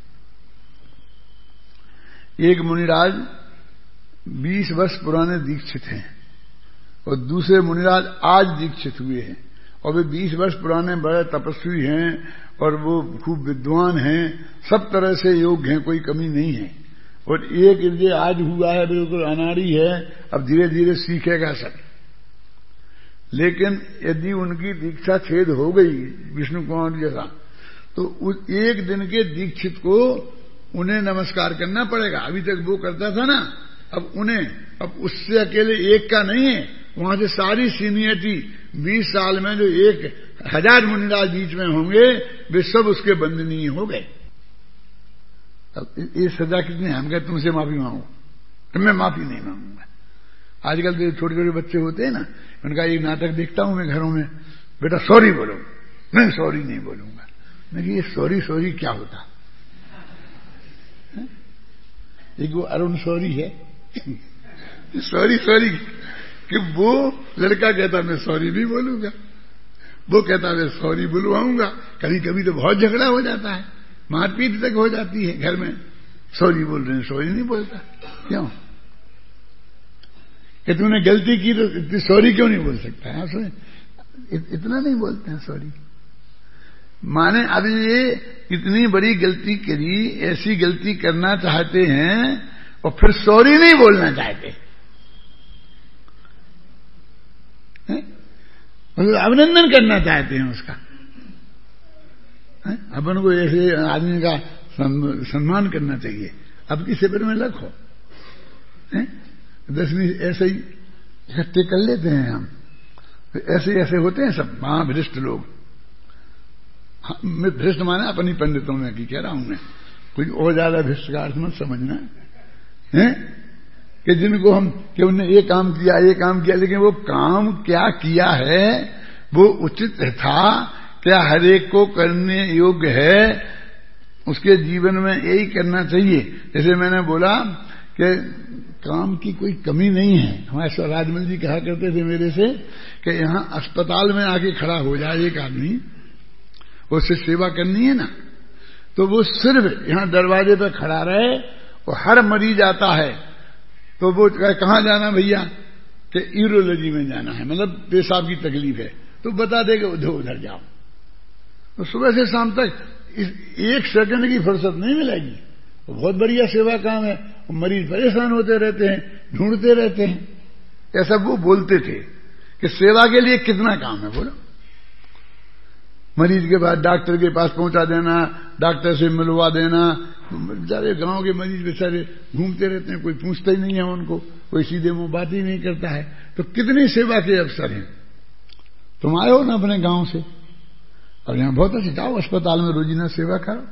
एक मुनिराज 20 वर्ष पुराने दीक्षित हैं और दूसरे मुनिराज आज दीक्षित हुए हैं, और वे 20 वर्ष पुराने बड़े तपस्वी हैं और वो खूब विद्वान हैं, सब तरह से योग्य हैं, कोई कमी नहीं है। और एक ये आज हुआ है बिल्कुल अनाड़ी है, अब धीरे धीरे सीखेगा सब। लेकिन यदि उनकी दीक्षा छेद हो गई विष्णु कुमार जैसा, तो उस एक दिन के दीक्षित को उन्हें नमस्कार करना पड़ेगा। अभी तक वो करता था ना, अब उससे अकेले एक का नहीं है, वहां से सारी सीनियरिटी 20 साल में जो 1000 मुनिराज बीच में होंगे वे सब उसके बंदनीय हो गए। अब ये सजा कितनी है? हम कहते तुमसे माफी मांगो, तो मैं माफी नहीं मांगूंगा। आजकल तो छोटे छोटे बच्चे होते हैं ना, उनका एक नाटक देखता हूं मैं घरों में, बेटा सॉरी बोलो। मैं सॉरी नहीं बोलूंगा। मैं ये सॉरी क्या होता? एक वो अरुण सॉरी है सॉरी कि वो लड़का कहता मैं सॉरी भी बोलूंगा, वो कहता मैं सॉरी बुलवाऊंगा। कभी कभी तो बहुत झगड़ा हो जाता है, मारपीट तक हो जाती है घर में। सॉरी बोल रहे हैं, सॉरी नहीं बोलता। क्यों? कि तूने गलती की तो सॉरी क्यों नहीं बोल सकता है? इतना नहीं बोलते हैं सॉरी। माने अब ये इतनी बड़ी गलती करी, ऐसी गलती करना चाहते हैं और फिर सॉरी नहीं बोलना चाहते, मतलब अभिनंदन करना चाहते हैं उसका। अपन को ऐसे आदमी का सम्मान करना चाहिए। अब की शिविर में रखो 10 ऐसे ही इकट्ठे कर लेते हैं हम, ऐसे होते हैं सब महाभ्रष्ट लोग। भ्रष्ट माने अपनी पंडितों में की कह रहा हूं मैं, कुछ और ज्यादा भ्रष्ट का अर्थ मत समझना है कि जिनको हम कि उन्होंने ये काम किया, लेकिन वो काम क्या किया है वो उचित था क्या? हर एक को करने योग्य है? उसके जीवन में यही करना चाहिए। जैसे मैंने बोला कि काम की कोई कमी नहीं है। हमारे स्वराजमल जी कहा करते थे मेरे से कि यहां अस्पताल में आके खड़ा हो जाए एक आदमी, उससे सेवा करनी है ना, तो वो सिर्फ यहां दरवाजे पर खड़ा रहे और हर मरीज आता है तो वो कहां जाना भैया, कि यूरोलॉजी में जाना है, मतलब पेशाब की तकलीफ है, तो बता देगा उधर उधर जाओ। तो सुबह से शाम तक एक सेकंड की फुर्सत नहीं मिलेगी। बहुत बढ़िया सेवा काम है। मरीज परेशान होते रहते हैं, ढूंढते रहते हैं। ऐसा वो बोलते थे कि सेवा के लिए कितना काम है, बोलो। मरीज के बाद डॉक्टर के पास पहुंचा देना, डॉक्टर से मिलवा देना। बेचारे गांव के मरीज बेचारे घूमते रहते हैं, कोई पूछता ही नहीं है उनको, कोई सीधे मुंह बात ही नहीं करता है। तो कितनी सेवा के अवसर हैं। तुम आए हो ना अपने गांव से, और यहां बहुत अच्छे, जाओ अस्पताल में रोजीना सेवा करो,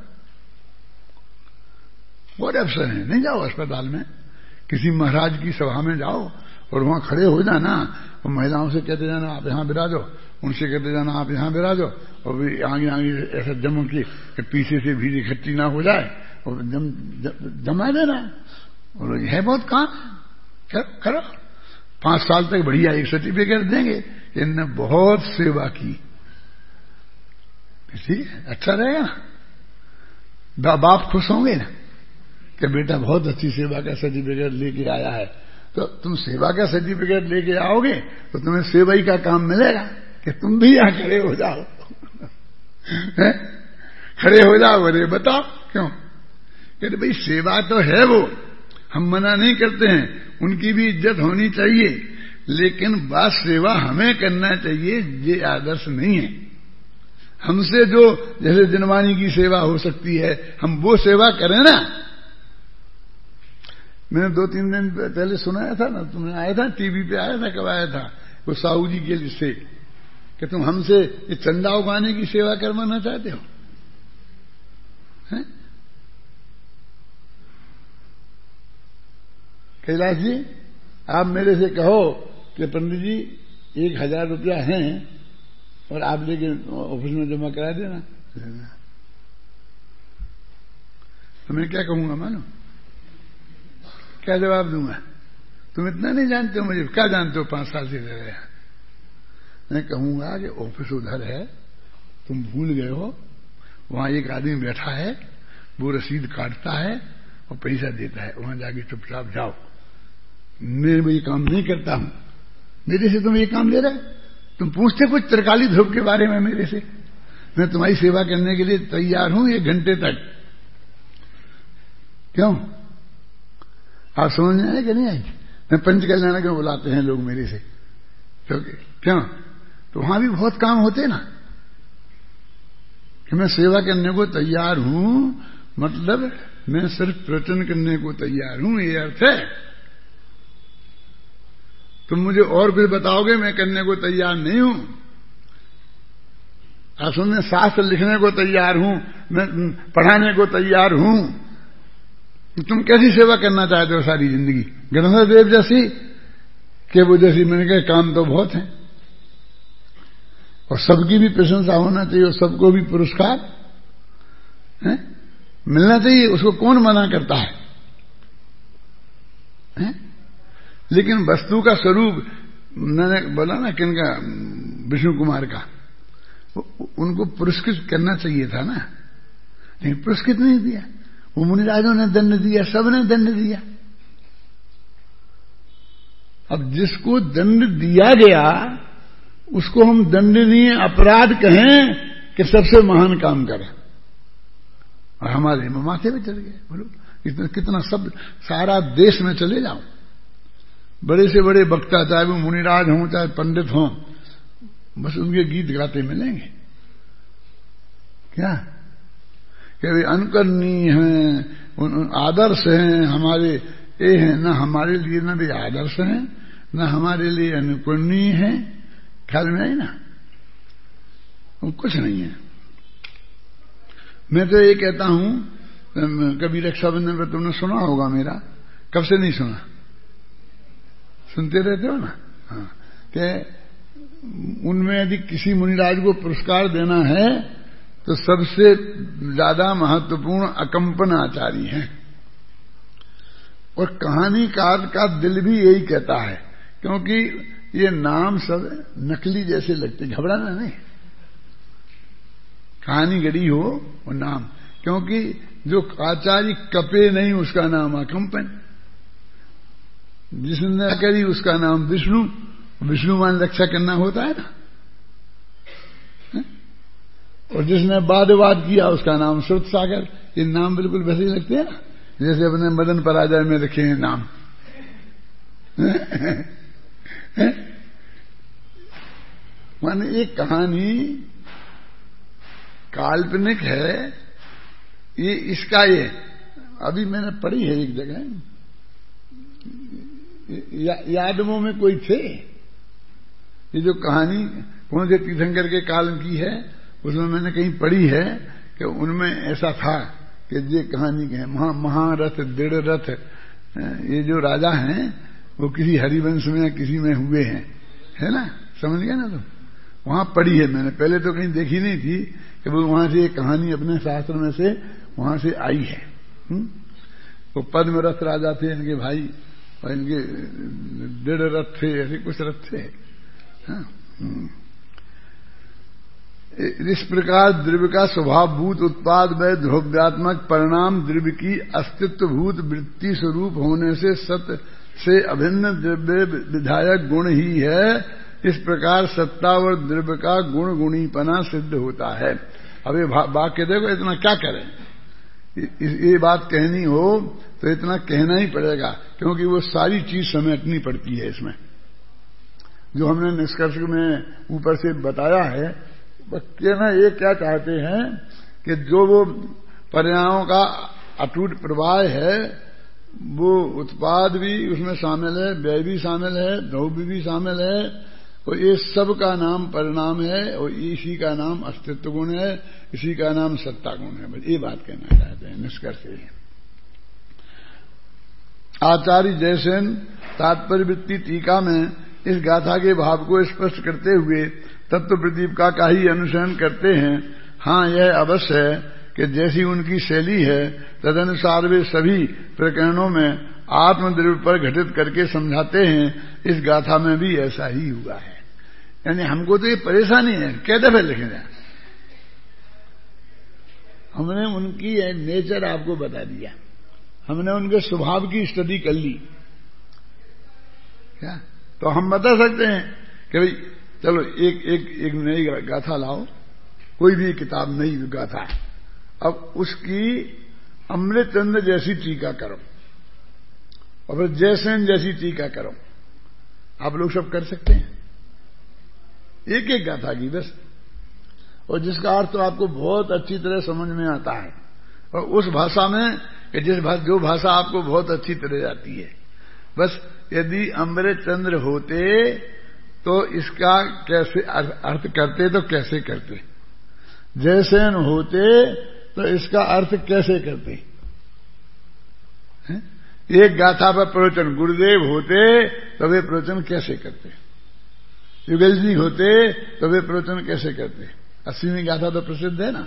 बहुत अवसर है। नहीं जाओ अस्पताल में, किसी महाराज की सभा में जाओ और वहां खड़े हो जाना और महिलाओं से कहते जाना आप यहां बिराजो, उनसे कहते जाना आप यहां बिराजो, और भी आगे आगे ऐसा जम के पीछे से भीड़ इकट्ठी ना हो जाए और जमा देना। और है बहुत काम, करो। 5 साल तक बढ़िया एक सर्टिफिकेट देंगे, इनने बहुत सेवा की। ठीक है, अच्छा रहेगा ना, बाप खुश होंगे ना कि बेटा बहुत अच्छी सेवा का सर्टिफिकेट लेके आया है। तो तुम सेवा का सर्टिफिकेट लेके आओगे तो तुम्हें सेवाई का काम मिलेगा कि तुम भी यहां खड़े हो जाओ। खड़े हो जाओ, अरे बताओ क्यों? कहते भाई सेवा तो है, वो हम मना नहीं करते हैं, उनकी भी इज्जत होनी चाहिए, लेकिन बात सेवा हमें करना चाहिए, ये आदर्श नहीं है। हमसे जो जैसे जनवाणी की सेवा हो सकती है, हम वो सेवा करें ना। मैंने 2-3 दिन पहले सुनाया था ना, तुमने आया था टीवी पे, आया था, कब आया था, वो साहू जी के लिए कि तुम हमसे ये चंदा उगाने की सेवा करवाना चाहते हो, हैं? कैलाश जी, आप मेरे से कहो कि पंडित जी 1000 रुपया हैं और आप लेके ऑफिस में जमा करा देना, तो मैं क्या कहूंगा, मानो क्या जवाब दूंगा? तुम इतना नहीं जानते हो मुझे, क्या जानते हो 5 साल से रह रहे हैं। मैं कहूंगा कि ऑफिस उधर है, तुम भूल गए हो, वहां एक आदमी बैठा है, वो रसीद काटता है और पैसा देता है, वहां जाके चुपचाप जाओ। मैं ये काम नहीं करता हूं, मेरे से तुम ये काम ले रहे, तुम पूछते कुछ त्रिकाली ध्रुव के बारे में मेरे से, मैं तुम्हारी सेवा करने के लिए तैयार हूं 1 घंटे तक। क्यों? आप समझ में आए कि नहीं आई? मैं पंच कल्याण क्यों बुलाते हैं लोग मेरे से? क्योंकि क्यों? तो वहां भी बहुत काम होते ना, कि मैं सेवा करने को तैयार हूं, मतलब मैं सिर्फ प्रवचन करने को तैयार हूं, ये अर्थ है। तुम मुझे और कुछ बताओगे, मैं करने को तैयार नहीं हूं। आप सुनने, शास्त्र लिखने को तैयार हूं, मैं पढ़ाने को तैयार हूं। तुम कैसी सेवा करना चाहते हो सारी जिंदगी? गणेश देव जैसी कि वो जैसी? मैंने कहा काम तो बहुत है, और सबकी भी प्रशंसा होना चाहिए और सबको भी पुरस्कार मिलना चाहिए, उसको कौन मना करता है? लेकिन वस्तु का स्वरूप, मैंने बोला ना किनका, विष्णु कुमार का, उनको पुरस्कृत करना चाहिए था ना, लेकिन पुरस्कृत नहीं दिया। वो मुनिराजों ने दंड दिया, सबने दंड दिया। अब जिसको दंड दिया गया उसको हम दंडनीय अपराध कहें कि सबसे महान काम करें, और हमारे माथे पे चढ़ गए। बोलो कितना सब, सारा देश में चले जाओ, बड़े से बड़े वक्ता, चाहे वो मुनिराज हों चाहे पंडित हों, बस उनके गीत गाते मिलेंगे। क्या वे अनुकरणीय हैं, आदर्श हैं हमारे, ये हैं ना हमारे लिए, ना वे आदर्श हैं ना हमारे लिए अनुकरणीय हैं। ख्याल में आई ना? कुछ नहीं है। मैं तो ये कहता हूं, कभी रक्षाबंधन पर तुमने सुना होगा मेरा, कब से नहीं सुना? सुनते रहते हो ना? हाँ, कि उनमें यदि किसी मुनिराज को पुरस्कार देना है तो सबसे ज्यादा महत्वपूर्ण अकंपन आचार्य हैं, और कहानीकार का दिल भी यही कहता है, क्योंकि ये नाम सब नकली जैसे लगते, घबराना नहीं, कहानी गढ़ी हो वो नाम, क्योंकि जो आचार्य कपे नहीं उसका नाम अकंपन, जिसने करी उसका नाम विष्णु, विष्णुमान रक्षा करना होता है ना, और जिसने वाद किया उसका नाम श्रुत सागर। ये नाम बिल्कुल वैसे ही लगते हैं ना, जैसे अपने मदन पराजय में रखे हैं नाम। माने एक कहानी काल्पनिक है, ये इसका ये अभी मैंने पढ़ी है एक जगह, यादवों में कोई थे, ये जो कहानी कौन से तीर्थंकर के काल की है, उसमें मैंने कहीं पढ़ी है कि उनमें ऐसा था कि ये कहानी के महारथ दृढ़ रथ, ये जो राजा हैं वो किसी हरिवंश में या किसी में हुए हैं, है ना, समझ गया ना तुम। वहां पढ़ी है मैंने, पहले तो कहीं देखी नहीं थी कि वो वहां से एक कहानी अपने शास्त्र में से वहां से आई है। वो पद्मरथ राजा थे इनके भाई, और इनके दृढ़ रथ थे, ऐसे कुछ रथ थे। हाँ? इस प्रकार द्रव्य का स्वभावभूत उत्पाद व द्रव्यात्मक परिणाम द्रव्य की अस्तित्वभूत वृत्ति स्वरूप होने से सत्य से अभिन्न द्रव्य विधायक गुण ही है। इस प्रकार सत्ता और द्रव्य का गुण गुणीपना सिद्ध होता है। अब ये वाक्य देखो, इतना क्या करें, ये बात कहनी हो तो इतना कहना ही पड़ेगा, क्योंकि वो सारी चीज समेटनी पड़ती है इसमें। जो हमने निष्कर्ष में ऊपर से बताया है, कहना ये क्या चाहते हैं कि जो वो परिणामों का अटूट प्रवाह है, वो उत्पाद भी उसमें शामिल है, व्यय भी शामिल है, द्रव्य भी शामिल है, और ये सब का नाम परिणाम है, और इसी का नाम अस्तित्व गुण है, इसी का नाम सत्ता गुण है। बस ये बात कहना चाहते हैं निष्कर्ष। आचार्य जयसेन तात्पर्यवृत्ति टीका में इस गाथा के भाव को स्पष्ट करते हुए तत्व प्रदीपिका का ही अनुसरण करते हैं। हाँ, यह अवश्य है कि जैसी उनकी शैली है तदनुसार वे सभी प्रकरणों में आत्मद्रव्य पर घटित करके समझाते हैं। इस गाथा में भी ऐसा ही हुआ है। यानी हमको तो ये परेशानी है, कै दफे लिखेंगे, हमने उनकी नेचर आपको बता दिया, हमने उनके स्वभाव की स्टडी कर ली क्या, तो हम बता सकते हैं कि भाई चलो एक नई गाथा लाओ, कोई भी किताब नई गाथा, अब उसकी अमृतचंद्र जैसी टीका करो और फिर जयसेन जैसी टीका करो। आप लोग सब कर सकते हैं एक एक गाथा की बस, और जिसका अर्थ तो आपको बहुत अच्छी तरह समझ में आता है, और उस भाषा में जो भाषा आपको बहुत अच्छी तरह आती है। बस यदि अमृतचंद्र होते तो इसका कैसे अर्थ करते, तो कैसे करते, जयसेन होते तो इसका अर्थ कैसे करते, एक गाथा पर प्रवचन गुरुदेव होते तो वे प्रवचन कैसे करते, युगल जी होते तो वे प्रवचन कैसे करते। 80वीं गाथा तो प्रसिद्ध है ना,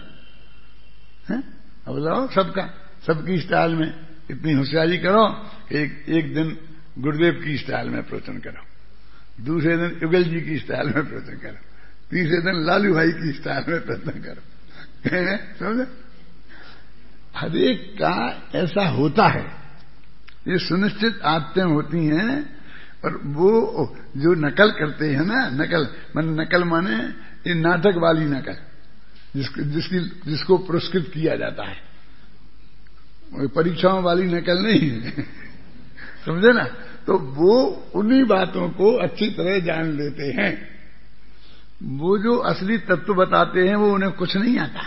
अब बताओ सबकी स्टाइल में इतनी होशियारी करो, एक दिन गुरुदेव की स्टाइल में प्रवचन करो, दूसरे दिन युगल जी की स्टाइल में प्रवचन करो, तीसरे दिन लालू भाई की स्टाइल में प्रवचन करो। समझे, हर एक का ऐसा होता है, ये सुनिश्चित आदतें होती हैं। और वो जो नकल करते हैं ना, नकल माने ये नाटक वाली नकल, जिसको पुरस्कृत किया जाता है, परीक्षाओं वाली नकल नहीं है। समझे ना, तो वो उन्हीं बातों को अच्छी तरह जान लेते हैं। वो जो असली तत्व बताते हैं वो उन्हें कुछ नहीं आता,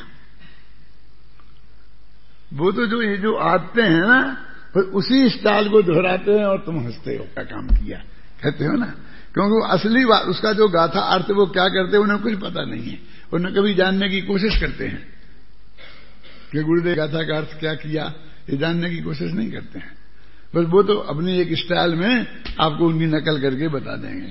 वो तो जो आते हैं ना, फिर उसी स्टाइल को दोहराते हैं और तुम हंसते हो क्या काम किया, कहते हो ना, क्योंकि वो असली बात, उसका जो गाथा अर्थ वो क्या करते हैं उन्हें कुछ पता नहीं है। उन्हें कभी जानने की कोशिश करते हैं कि गुरुदेव गाथा का अर्थ क्या किया, ये जानने की कोशिश नहीं करते हैं। बस वो तो अपनी एक स्टाइल में आपको उनकी नकल करके बता देंगे।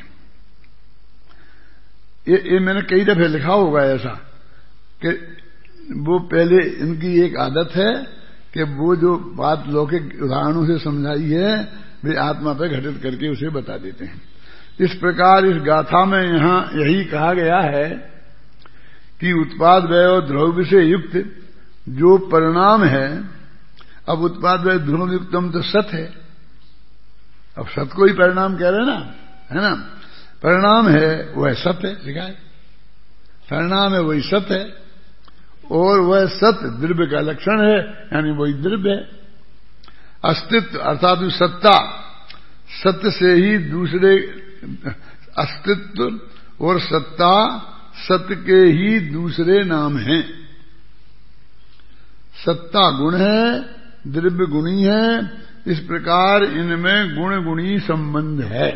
ये मैंने कई दफे लिखा होगा ऐसा कि वो पहले इनकी एक आदत है कि वो जो बात लौकिक उदाहरणों से समझाई है वे आत्मा पर घटित करके उसे बता देते हैं। इस प्रकार इस गाथा में यहां यही कहा गया है कि उत्पाद व्यय और द्रव्य से युक्त जो परिणाम है, अब उत्पाद व्यय द्रव्य युक्तम तो सत है, अब सत को ही परिणाम कह रहे ना, है ना, परिणाम है वह सत्य है, लिखा है परिणाम है वही सत्य है, और वह सत्य द्रव्य का लक्षण है, यानी वही द्रव्य है। अस्तित्व अर्थात सत्ता, सत्य से ही दूसरे अस्तित्व और सत्ता सत्य के ही दूसरे नाम हैं। सत्ता गुण है, द्रव्य गुणी है, इस प्रकार इनमें गुण गुणी संबंध है।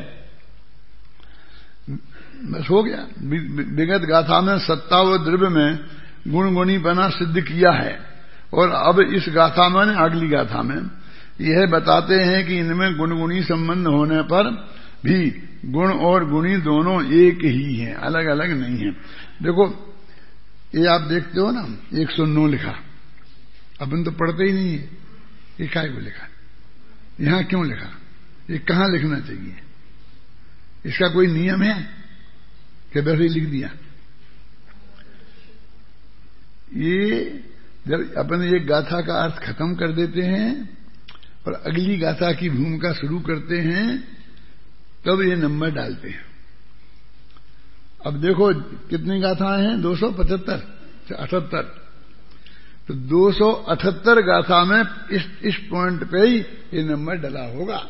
बस हो गया। विगत गाथा में सत्ता व द्रव्य में गुण गुणी बना सिद्ध किया है, और अब इस गाथा में अगली गाथा में यह बताते हैं कि इनमें गुण गुणी संबंध होने पर भी गुण और गुणी दोनों एक ही हैं, अलग अलग नहीं हैं। देखो ये आप देखते हो ना 109 लिखा, अपन तो पढ़ते ही नहीं है, ये काय को लिखा, यहां क्यों लिखा, ये कहां लिखना चाहिए, इसका कोई नियम है कि वैसे ही लिख दिया। ये जब अपन एक गाथा का अर्थ खत्म कर देते हैं और अगली गाथा की भूमिका शुरू करते हैं तब ये नंबर डालते हैं। अब देखो कितनी गाथाएं हैं, 275 78, तो 278 गाथा में इस पॉइंट पे ही ये नंबर डला होगा।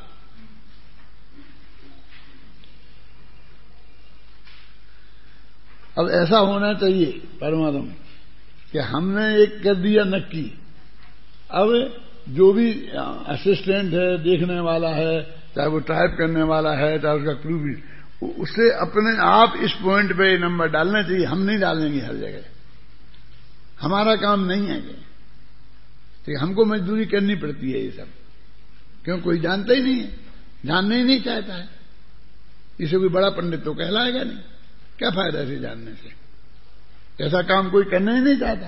अब ऐसा होना चाहिए परमात्मा कि हमने एक कर दिया नक्की, अब जो भी असिस्टेंट है, देखने वाला है, चाहे वो टाइप करने वाला है, चाहे उसका क्रू भी, उसे अपने आप इस पॉइंट पे नंबर डालना चाहिए। हम नहीं डालेंगे हर जगह, हमारा काम नहीं है कि हमको मजदूरी करनी पड़ती है ये सब, क्यों कोई जानता ही नहीं है, जानना ही नहीं चाहता है। इसे कोई बड़ा पंडित तो कहलाएगा नहीं, क्या फायदा इसे जानने से, ऐसा काम कोई करना ही नहीं चाहता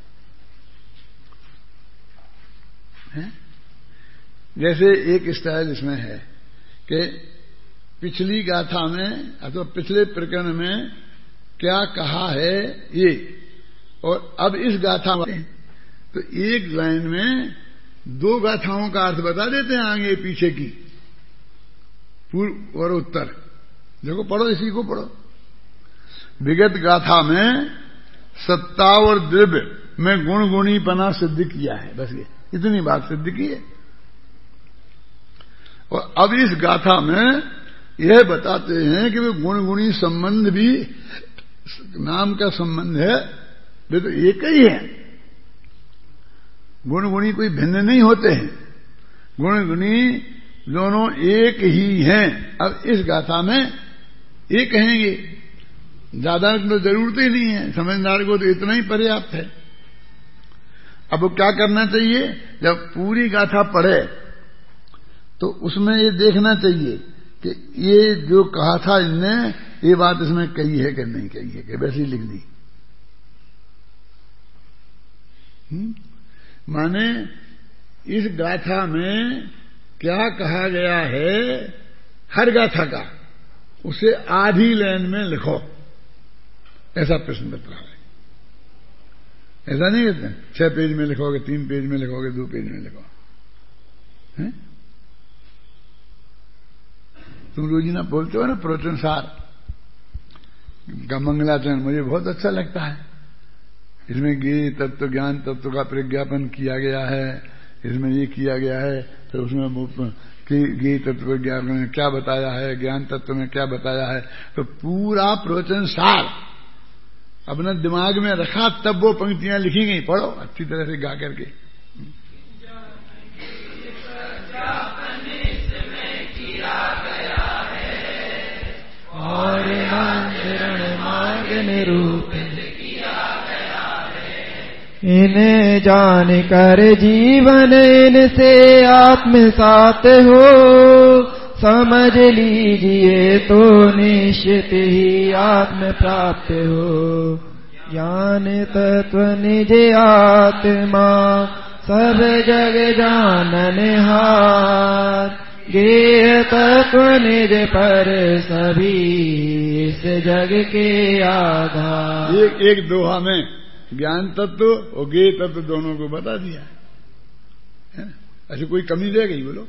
है? जैसे एक स्टाइल इसमें है कि पिछली गाथा में अथवा पिछले प्रकरण में क्या कहा है ये, और अब इस गाथा में तो एक लाइन में 2 गाथाओं का अर्थ बता देते हैं, आगे पीछे की, पूर्व और उत्तर। देखो पढ़ो, इसी को पढ़ो। विगत गाथा में सत्ता और द्रव्य में गुण गुणीपना सिद्ध किया है, बस ये इतनी बात सिद्ध की है। और अब इस गाथा में यह बताते हैं कि वे गुण गुणी संबंध भी नाम का संबंध है, वे तो एक ही है। गुण गुणी कोई भिन्न नहीं होते हैं, गुण गुणी दोनों एक ही हैं। अब इस गाथा में एक कहेंगे, ज्यादा तो जरूरत ही नहीं है, समझदार को तो इतना ही पर्याप्त है। अब वो क्या करना चाहिए, जब पूरी गाथा पढ़े तो उसमें ये देखना चाहिए कि ये जो कहा था इनने, ये बात इसमें कही है कि नहीं कही है, कि वैसे ही लिख दी। माने इस गाथा में क्या कहा गया है, हर गाथा का उसे आधी लाइन में लिखो, ऐसा प्रश्न बता रहा है। ऐसा नहीं कहते 6 पेज में लिखोगे, 3 पेज में लिखोगे, 2 पेज में लिखो, है? तुम रोजीना बोलते हो ना प्रवचन सार का मंगलाचरण, मुझे बहुत अच्छा लगता है। इसमें ज्ञेय तत्व ज्ञान तत्व का प्रज्ञापन किया गया है, इसमें ये किया गया है, फिर उसमें ज्ञेय तत्व ज्ञान में क्या बताया है, ज्ञान तत्व में क्या बताया है, तो पूरा प्रवचन सार अपने दिमाग में रखा, तब वो पंक्तियां लिखी गई। पढ़ो अच्छी तरह से गा करके। और मार्ग निरूपित इन्हें जान कर जीवन इनसे आत्मसात हो, समझ लीजिए तो निश्चित ही आत्म प्राप्त हो। ज्ञान तत्व निज आत्मा सब जग जाननिहार, गेय तत्व निज पर सभी इस जग के आधार। एक दोहा में ज्ञान तत्व और गेय तत्व दोनों को बता दिया है। ऐसी कोई कमी रह गई बोलो?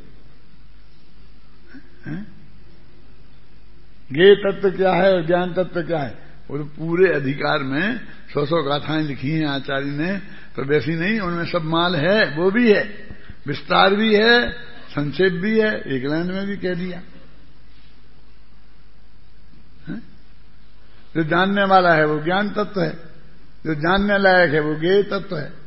गेय तत्व क्या है और ज्ञान तत्व क्या है? वो तो पूरे अधिकार में 100 गाथाएं लिखी हैं आचार्य ने, तो वैसी नहीं, उनमें सब माल है, वो भी है, विस्तार भी है, संक्षेप भी है, एक लाइन में भी कह दिया। जो जानने वाला है वो ज्ञान तत्व है, जो जानने लायक है वो गेय तत्व है।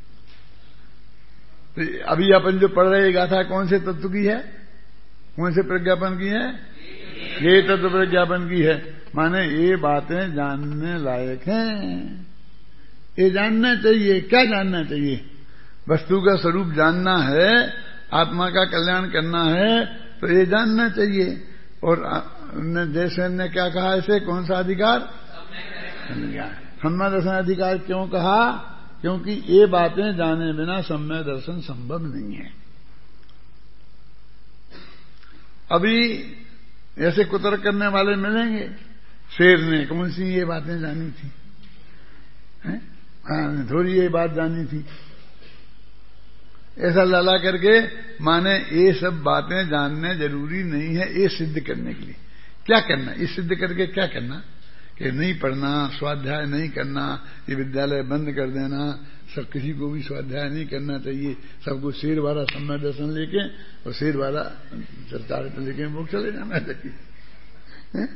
तो अभी अपन जो पढ़ रहे गाथा कौन से तत्व की है, कौन से प्रज्ञापन की है? गेय तत्व प्रज्ञापन की है। माने ये बातें जानने लायक हैं, ये जानना चाहिए। क्या जानना चाहिए? वस्तु का स्वरूप जानना है, आत्मा का कल्याण करना है, तो ये जानना चाहिए। और जैसे ने क्या कहा इसे, कौन सा अधिकार? सम्यक दर्शन अधिकार। क्यों कहा? क्योंकि ये बातें जाने बिना सम्यक दर्शन संभव नहीं है। अभी ऐसे कुतर्क करने वाले मिलेंगे। शेर ने कौन सी ये बातें जानी थी? थोड़ी ये बात जानी थी, ऐसा लाला करके। माने ये सब बातें जानने जरूरी नहीं है, ये सिद्ध करने के लिए क्या करना? ये सिद्ध करके क्या करना? कि नहीं पढ़ना, स्वाध्याय नहीं करना, ये विद्यालय बंद कर देना, सब किसी को भी स्वाध्याय नहीं करना चाहिए, सबको शेर वाला सम्यक दर्शन लेके और शेर वाला चरितार्थ लेके मुख चले जाना चाहिए।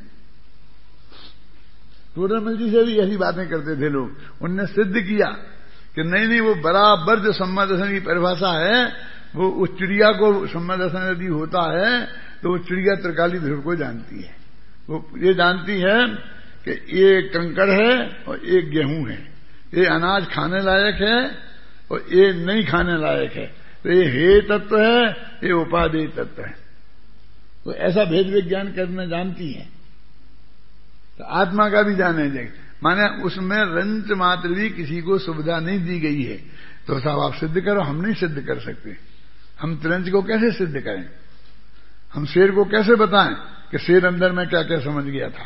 टोडरमल जी से भी ऐसी बातें करते थे लोग। उनने सिद्ध किया कि नहीं, वो बराबर जो सम्यक दर्शन की परिभाषा है, वो उस चिड़िया को सम्यक दर्शन यदि होता है तो वो चिड़िया त्रिकाली ध्रुव को जानती है। वो ये जानती है कि ये कंकड़ है और एक गेहूं है, ये अनाज खाने लायक है और ये नहीं खाने लायक है, तो ये हे तत्व है, ये उपादेय तत्व है। तो ऐसा भेद विज्ञान करना जानती है। तो आत्मा का भी जाने जाए, माने उसमें रंच मात्र भी किसी को सुविधा नहीं दी गई है। तो साहब आप सिद्ध करो, हम नहीं सिद्ध कर सकते। हम त्रिंच को कैसे सिद्ध करें? हम शेर को कैसे बताएं कि शेर अंदर में क्या क्या समझ गया था?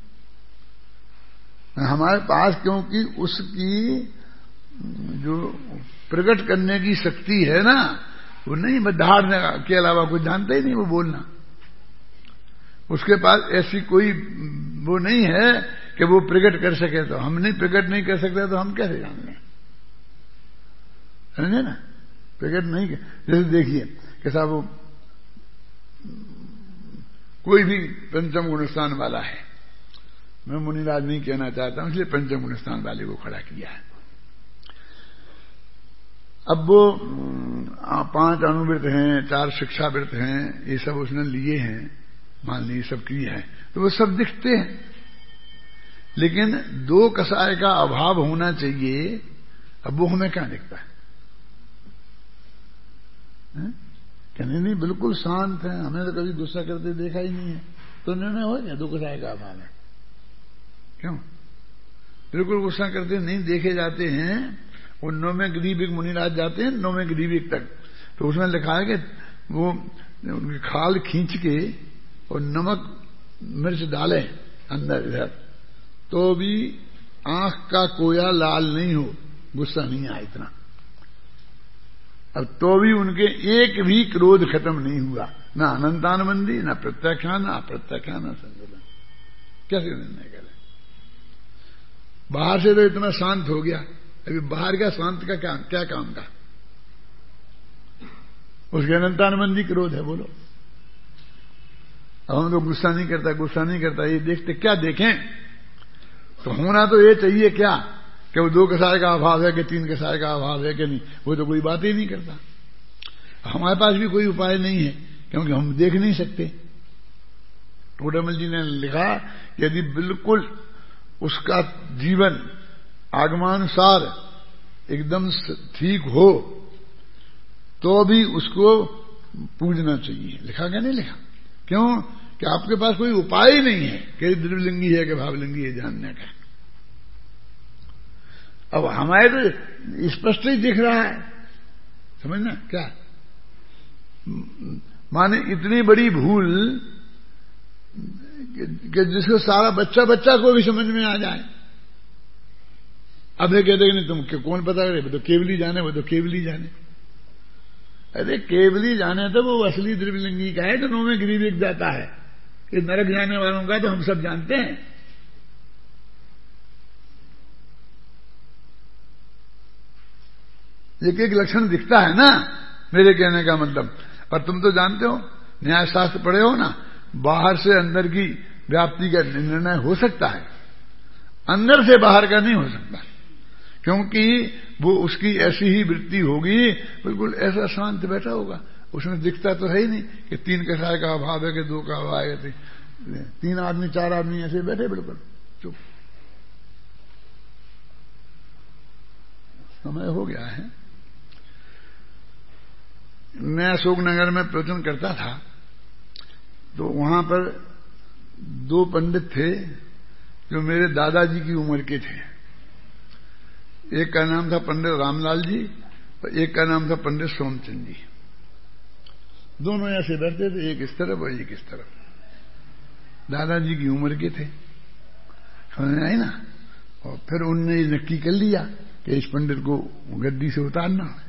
हमारे पास, क्योंकि उसकी जो प्रकट करने की शक्ति है ना, वो नहीं, धारने के अलावा कुछ जानता ही नहीं वो बोलना। उसके पास ऐसी कोई वो नहीं है कि वो प्रकट कर सके। तो हम नहीं प्रकट नहीं कर सकते तो हम कैसे जान लें? समझे ना? प्रकट नहीं। जैसे देखिए कि साहब वो कोई भी पंचम गुण स्थान वाला है, मैं मुनिराज नहीं कहना चाहता हूं, इसलिए पंचम गुण स्थान वाले को खड़ा किया है। अब वो 5 अनुवृत्त हैं, 4 शिक्षावृत्त हैं, ये सब उसने लिए हैं, मान लीजिए सब किए हैं, तो वो सब दिखते हैं। लेकिन 2 कसाय का अभाव होना चाहिए। अब वो हमें क्या दिखता है? कहने नहीं, बिल्कुल शांत है, हमें तो कभी गुस्सा करते देखा ही नहीं है। तो निर्णय हो गया 2 कसाय का अभाव है। क्यों? बिल्कुल गुस्सा करते नहीं देखे जाते हैं। वो 9वें ग्रीविक मुनिराज जाते हैं, 9वें ग्रीविक तक, तो उसमें लिखा है कि वो उनकी खाल खींच के और नमक मिर्च डाले अंदर इधर, तो भी आंख का कोया लाल नहीं हो, गुस्सा नहीं आया इतना। अब तो भी उनके एक भी क्रोध खत्म नहीं हुआ, ना अनंतानबंदी, ना प्रत्याख्यान, ना अप्रत्याख्यान, ना संतुलन। कैसे निर्णय करें? बाहर से तो इतना शांत हो गया, अभी बाहर का शांत का क्या काम का? उसके अनंतानबंदी क्रोध है, बोलो। अब हम तो गुस्सा नहीं करता, गुस्सा नहीं करता, ये देखते क्या देखें? तो होना तो ये चाहिए क्या कि वो 2 कसाय का अभाव है कि 3 कसाय का अभाव है कि नहीं, वो तो कोई बात ही नहीं करता। हमारे पास भी कोई उपाय नहीं है, क्योंकि हम देख नहीं सकते। टोडरमल जी ने लिखा कि यदि बिल्कुल उसका जीवन आगमानुसार एकदम ठीक हो तो भी उसको पूजना चाहिए। लिखा क्या नहीं लिखा? क्यों? कि आपके पास कोई उपाय ही नहीं है कि द्रव्यलिंगी है कि भावलिंगी है जानने का। अब हमारे तो स्पष्ट ही दिख रहा है समझना क्या? माने इतनी बड़ी भूल कि जिसको सारा बच्चा बच्चा को भी समझ में आ जाए। अब ये कहते कि नहीं तुम कौन पता करे, वो तो केवली जाने, वो तो केवली जाने। अरे केवली जाने तो वो असली द्रव्यलिंगी का है जो नो में गिरी बिक जाता है। ये नरक जाने वालों का तो हम सब जानते हैं। एक एक लक्षण दिखता है ना, मेरे कहने का मतलब। पर तुम तो जानते हो, न्याय शास्त्र पढ़े हो ना, बाहर से अंदर की व्याप्ति का निर्णय हो सकता है, अंदर से बाहर का नहीं हो सकता। क्योंकि वो उसकी ऐसी ही वृत्ति होगी, बिल्कुल ऐसा शांत बैठा होगा, उसमें दिखता तो है ही नहीं कि 3 कसाय का अभाव है कि 2 का अभाव है। 3 आदमी 4 आदमी ऐसे बैठे बिल्कुल चुप। समय हो गया है। मैं अशोकनगर में प्रवचन करता था, तो वहां पर 2 पंडित थे जो मेरे दादाजी की उम्र के थे। एक का नाम था पंडित रामलाल जी और एक का नाम था पंडित सोमचंद जी। दोनों ऐसे बैठते थे, एक इस तरफ और एक इस तरफ। दादाजी की उम्र के थे, समझ में आई ना। और फिर उनने नक्की कर लिया कि इस पंडित को गद्दी से उतारना है।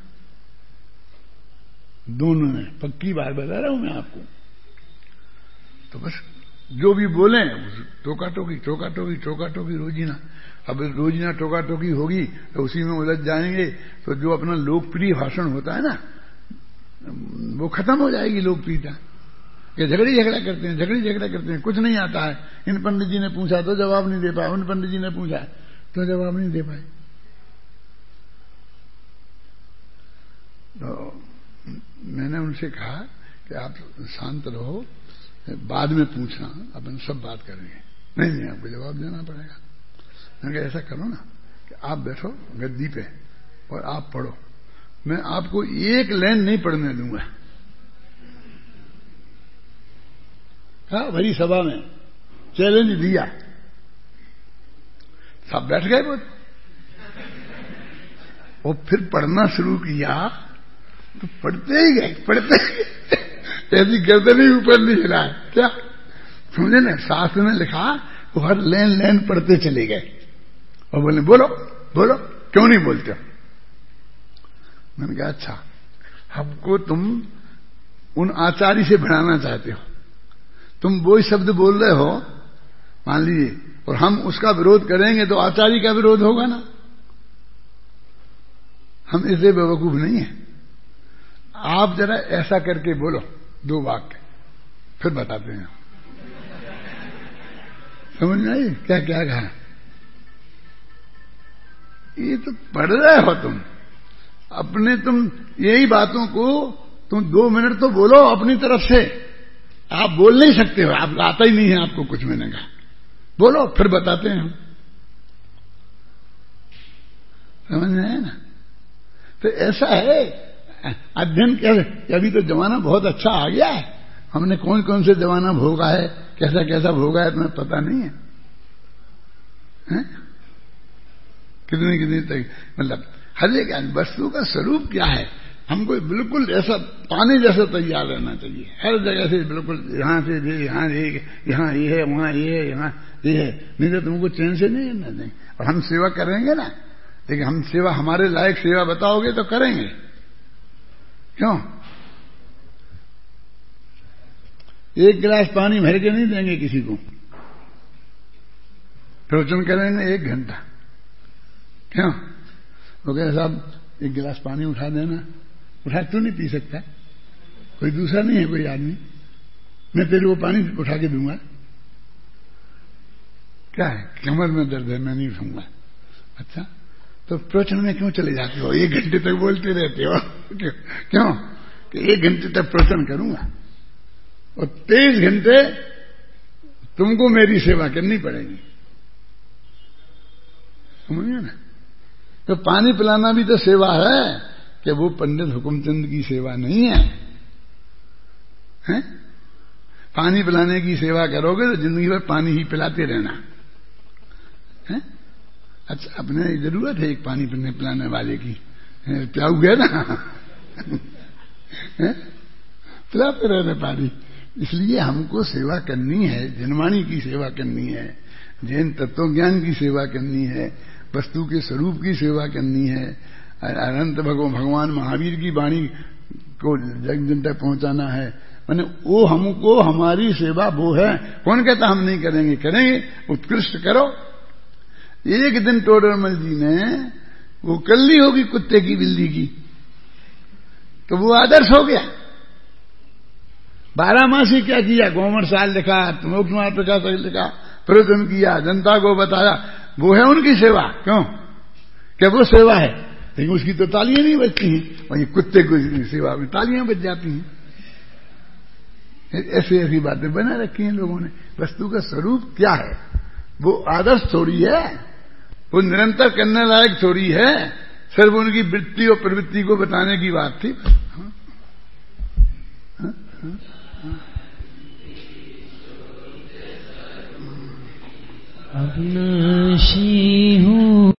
दोनों ने, पक्की बात बता रहा हूं मैं आपको। तो बस जो भी बोले टोका टोकी टोका टोकी टोका टोकी रोजीना। अब रोजीना टोका टोकी होगी तो उसी में उलझ जाएंगे, तो जो अपना लोकप्रिय भाषण होता है ना, वो खत्म हो जाएगी लोकप्रियता। ये झगड़ी झगड़ा करते हैं, झगड़ी झगड़ा करते हैं, कुछ नहीं आता है। इन पंडित जी ने पूछा तो जवाब नहीं दे पाए, उन पंडित जी ने पूछा तो जवाब नहीं दे पाए। तो मैंने उनसे कहा कि आप शांत रहो, बाद में पूछना, अपन सब बात करेंगे। नहीं आपको जवाब देना पड़ेगा। मैंने कहा ऐसा करो ना कि आप बैठो गद्दी पे और आप पढ़ो, मैं आपको एक लाइन नहीं पढ़ने दूंगा। कहा भरी सभा में चैलेंज दिया, सब बैठ गए वो। और फिर पढ़ना शुरू किया तो पढ़ते ही गए, पढ़ते ही गए। ऐसी गर्दन ही ऊपर नहीं हिला। क्या समझे ना, शास्त्र में लिखा, वो हर लाइन लाइन पढ़ते चले गए और बोले बोलो बोलो, क्यों नहीं बोलते हो? मैंने कहा अच्छा, हमको तुम उन आचार्य से बढ़ाना चाहते हो, तुम वो शब्द बोल रहे हो मान लीजिए, और हम उसका विरोध करेंगे तो आचार्य का विरोध होगा ना। हम इसलिए बेवकूफ नहीं है। आप जरा ऐसा करके बोलो 2 वाक्य, फिर बताते हैं। समझ में आई क्या क्या कहा? ये तो पढ़ रहे हो तुम अपने, तुम यही बातों को तुम 2 मिनट तो बोलो अपनी तरफ से। आप बोल नहीं सकते हो, आप आता ही नहीं है आपको कुछ। मैंने कहा बोलो फिर बताते हैं हम। समझ में आया ना? तो ऐसा है अध्ययन। कैसे अभी तो जमाना बहुत अच्छा आ गया है, हमने कौन कौन से जमाना भोगा है, कैसा कैसा भोगा है तुम्हें पता नहीं है, हैं? कितनी कितनी तक, मतलब हर एक वस्तु का स्वरूप क्या है, हमको बिल्कुल ऐसा पानी जैसा तैयार रहना चाहिए। हर जगह से बिल्कुल, यहां से ये, यहाँ ये है, वहां ये है, यहाँ ये है, नहीं तो तुमको चैन से नहीं रहना चाहिए। और हम सेवा करेंगे ना, लेकिन हम सेवा, हमारे लायक सेवा बताओगे तो करेंगे। क्यों? 1 गिलास पानी भर के नहीं देंगे किसी को। प्रवचन करेंगे 1 घंटा। क्यों? वो कहे साहब 1 गिलास पानी उठा देना। उठा तू नहीं पी सकता, कोई दूसरा नहीं है कोई आदमी, मैं तेरे को पानी उठा के दूंगा। क्या है, कमर में दर्द है, मैं नहीं उठूंगा। अच्छा, तो प्रवचन में क्यों चले जाते हो? 1 घंटे तक बोलते रहते हो। क्यों? कि 1 घंटे तक प्रवचन करूंगा और 23 घंटे तुमको मेरी सेवा करनी पड़ेगी। समझिए ना? तो पानी पिलाना भी तो सेवा है, कि वो पंडित हुकुमचंद की सेवा नहीं है, हैं? पानी पिलाने की सेवा करोगे तो जिंदगी भर पानी ही पिलाते रहना है। अच्छा, अपने जरूरत है एक पानी पिलाने वाले की, पिलाओगे ना? पिलाते रहने पानी। इसलिए हमको सेवा करनी है, जनवाणी की सेवा करनी है, जैन तत्व ज्ञान की सेवा करनी है, वस्तु के स्वरूप की सेवा करनी है, अनंत भगवान महावीर की वाणी को जग जन तक पहुंचाना है। माने वो हमको, हमारी सेवा वो है। कौन कहता हम नहीं करेंगे? करेंगे, उत्कृष्ट करो। एक दिन टोडरमल जी ने वो कर ली होगी कुत्ते की बिल्ली की, तो वो आदर्श हो गया। 12 मासी क्या किया? गोमर साल लिखा, मोक्ष मार्ग प्रकाश लिखा, प्रवचन किया, जनता को बताया, वो है उनकी सेवा। क्यों? क्या वो सेवा है? लेकिन उसकी तो तालियां नहीं बजती हैं, वही कुत्ते को सेवा में तालियां बज जाती हैं। ऐसी ऐसी बातें बना रखी हैं लोगों ने। वस्तु का स्वरूप क्या है? वो आदर्श थोड़ी है, वो निरंतर करने लायक थोड़ी है, सिर्फ उनकी वृत्ति और प्रवृत्ति को बताने की बात थी। अविनाशी हूँ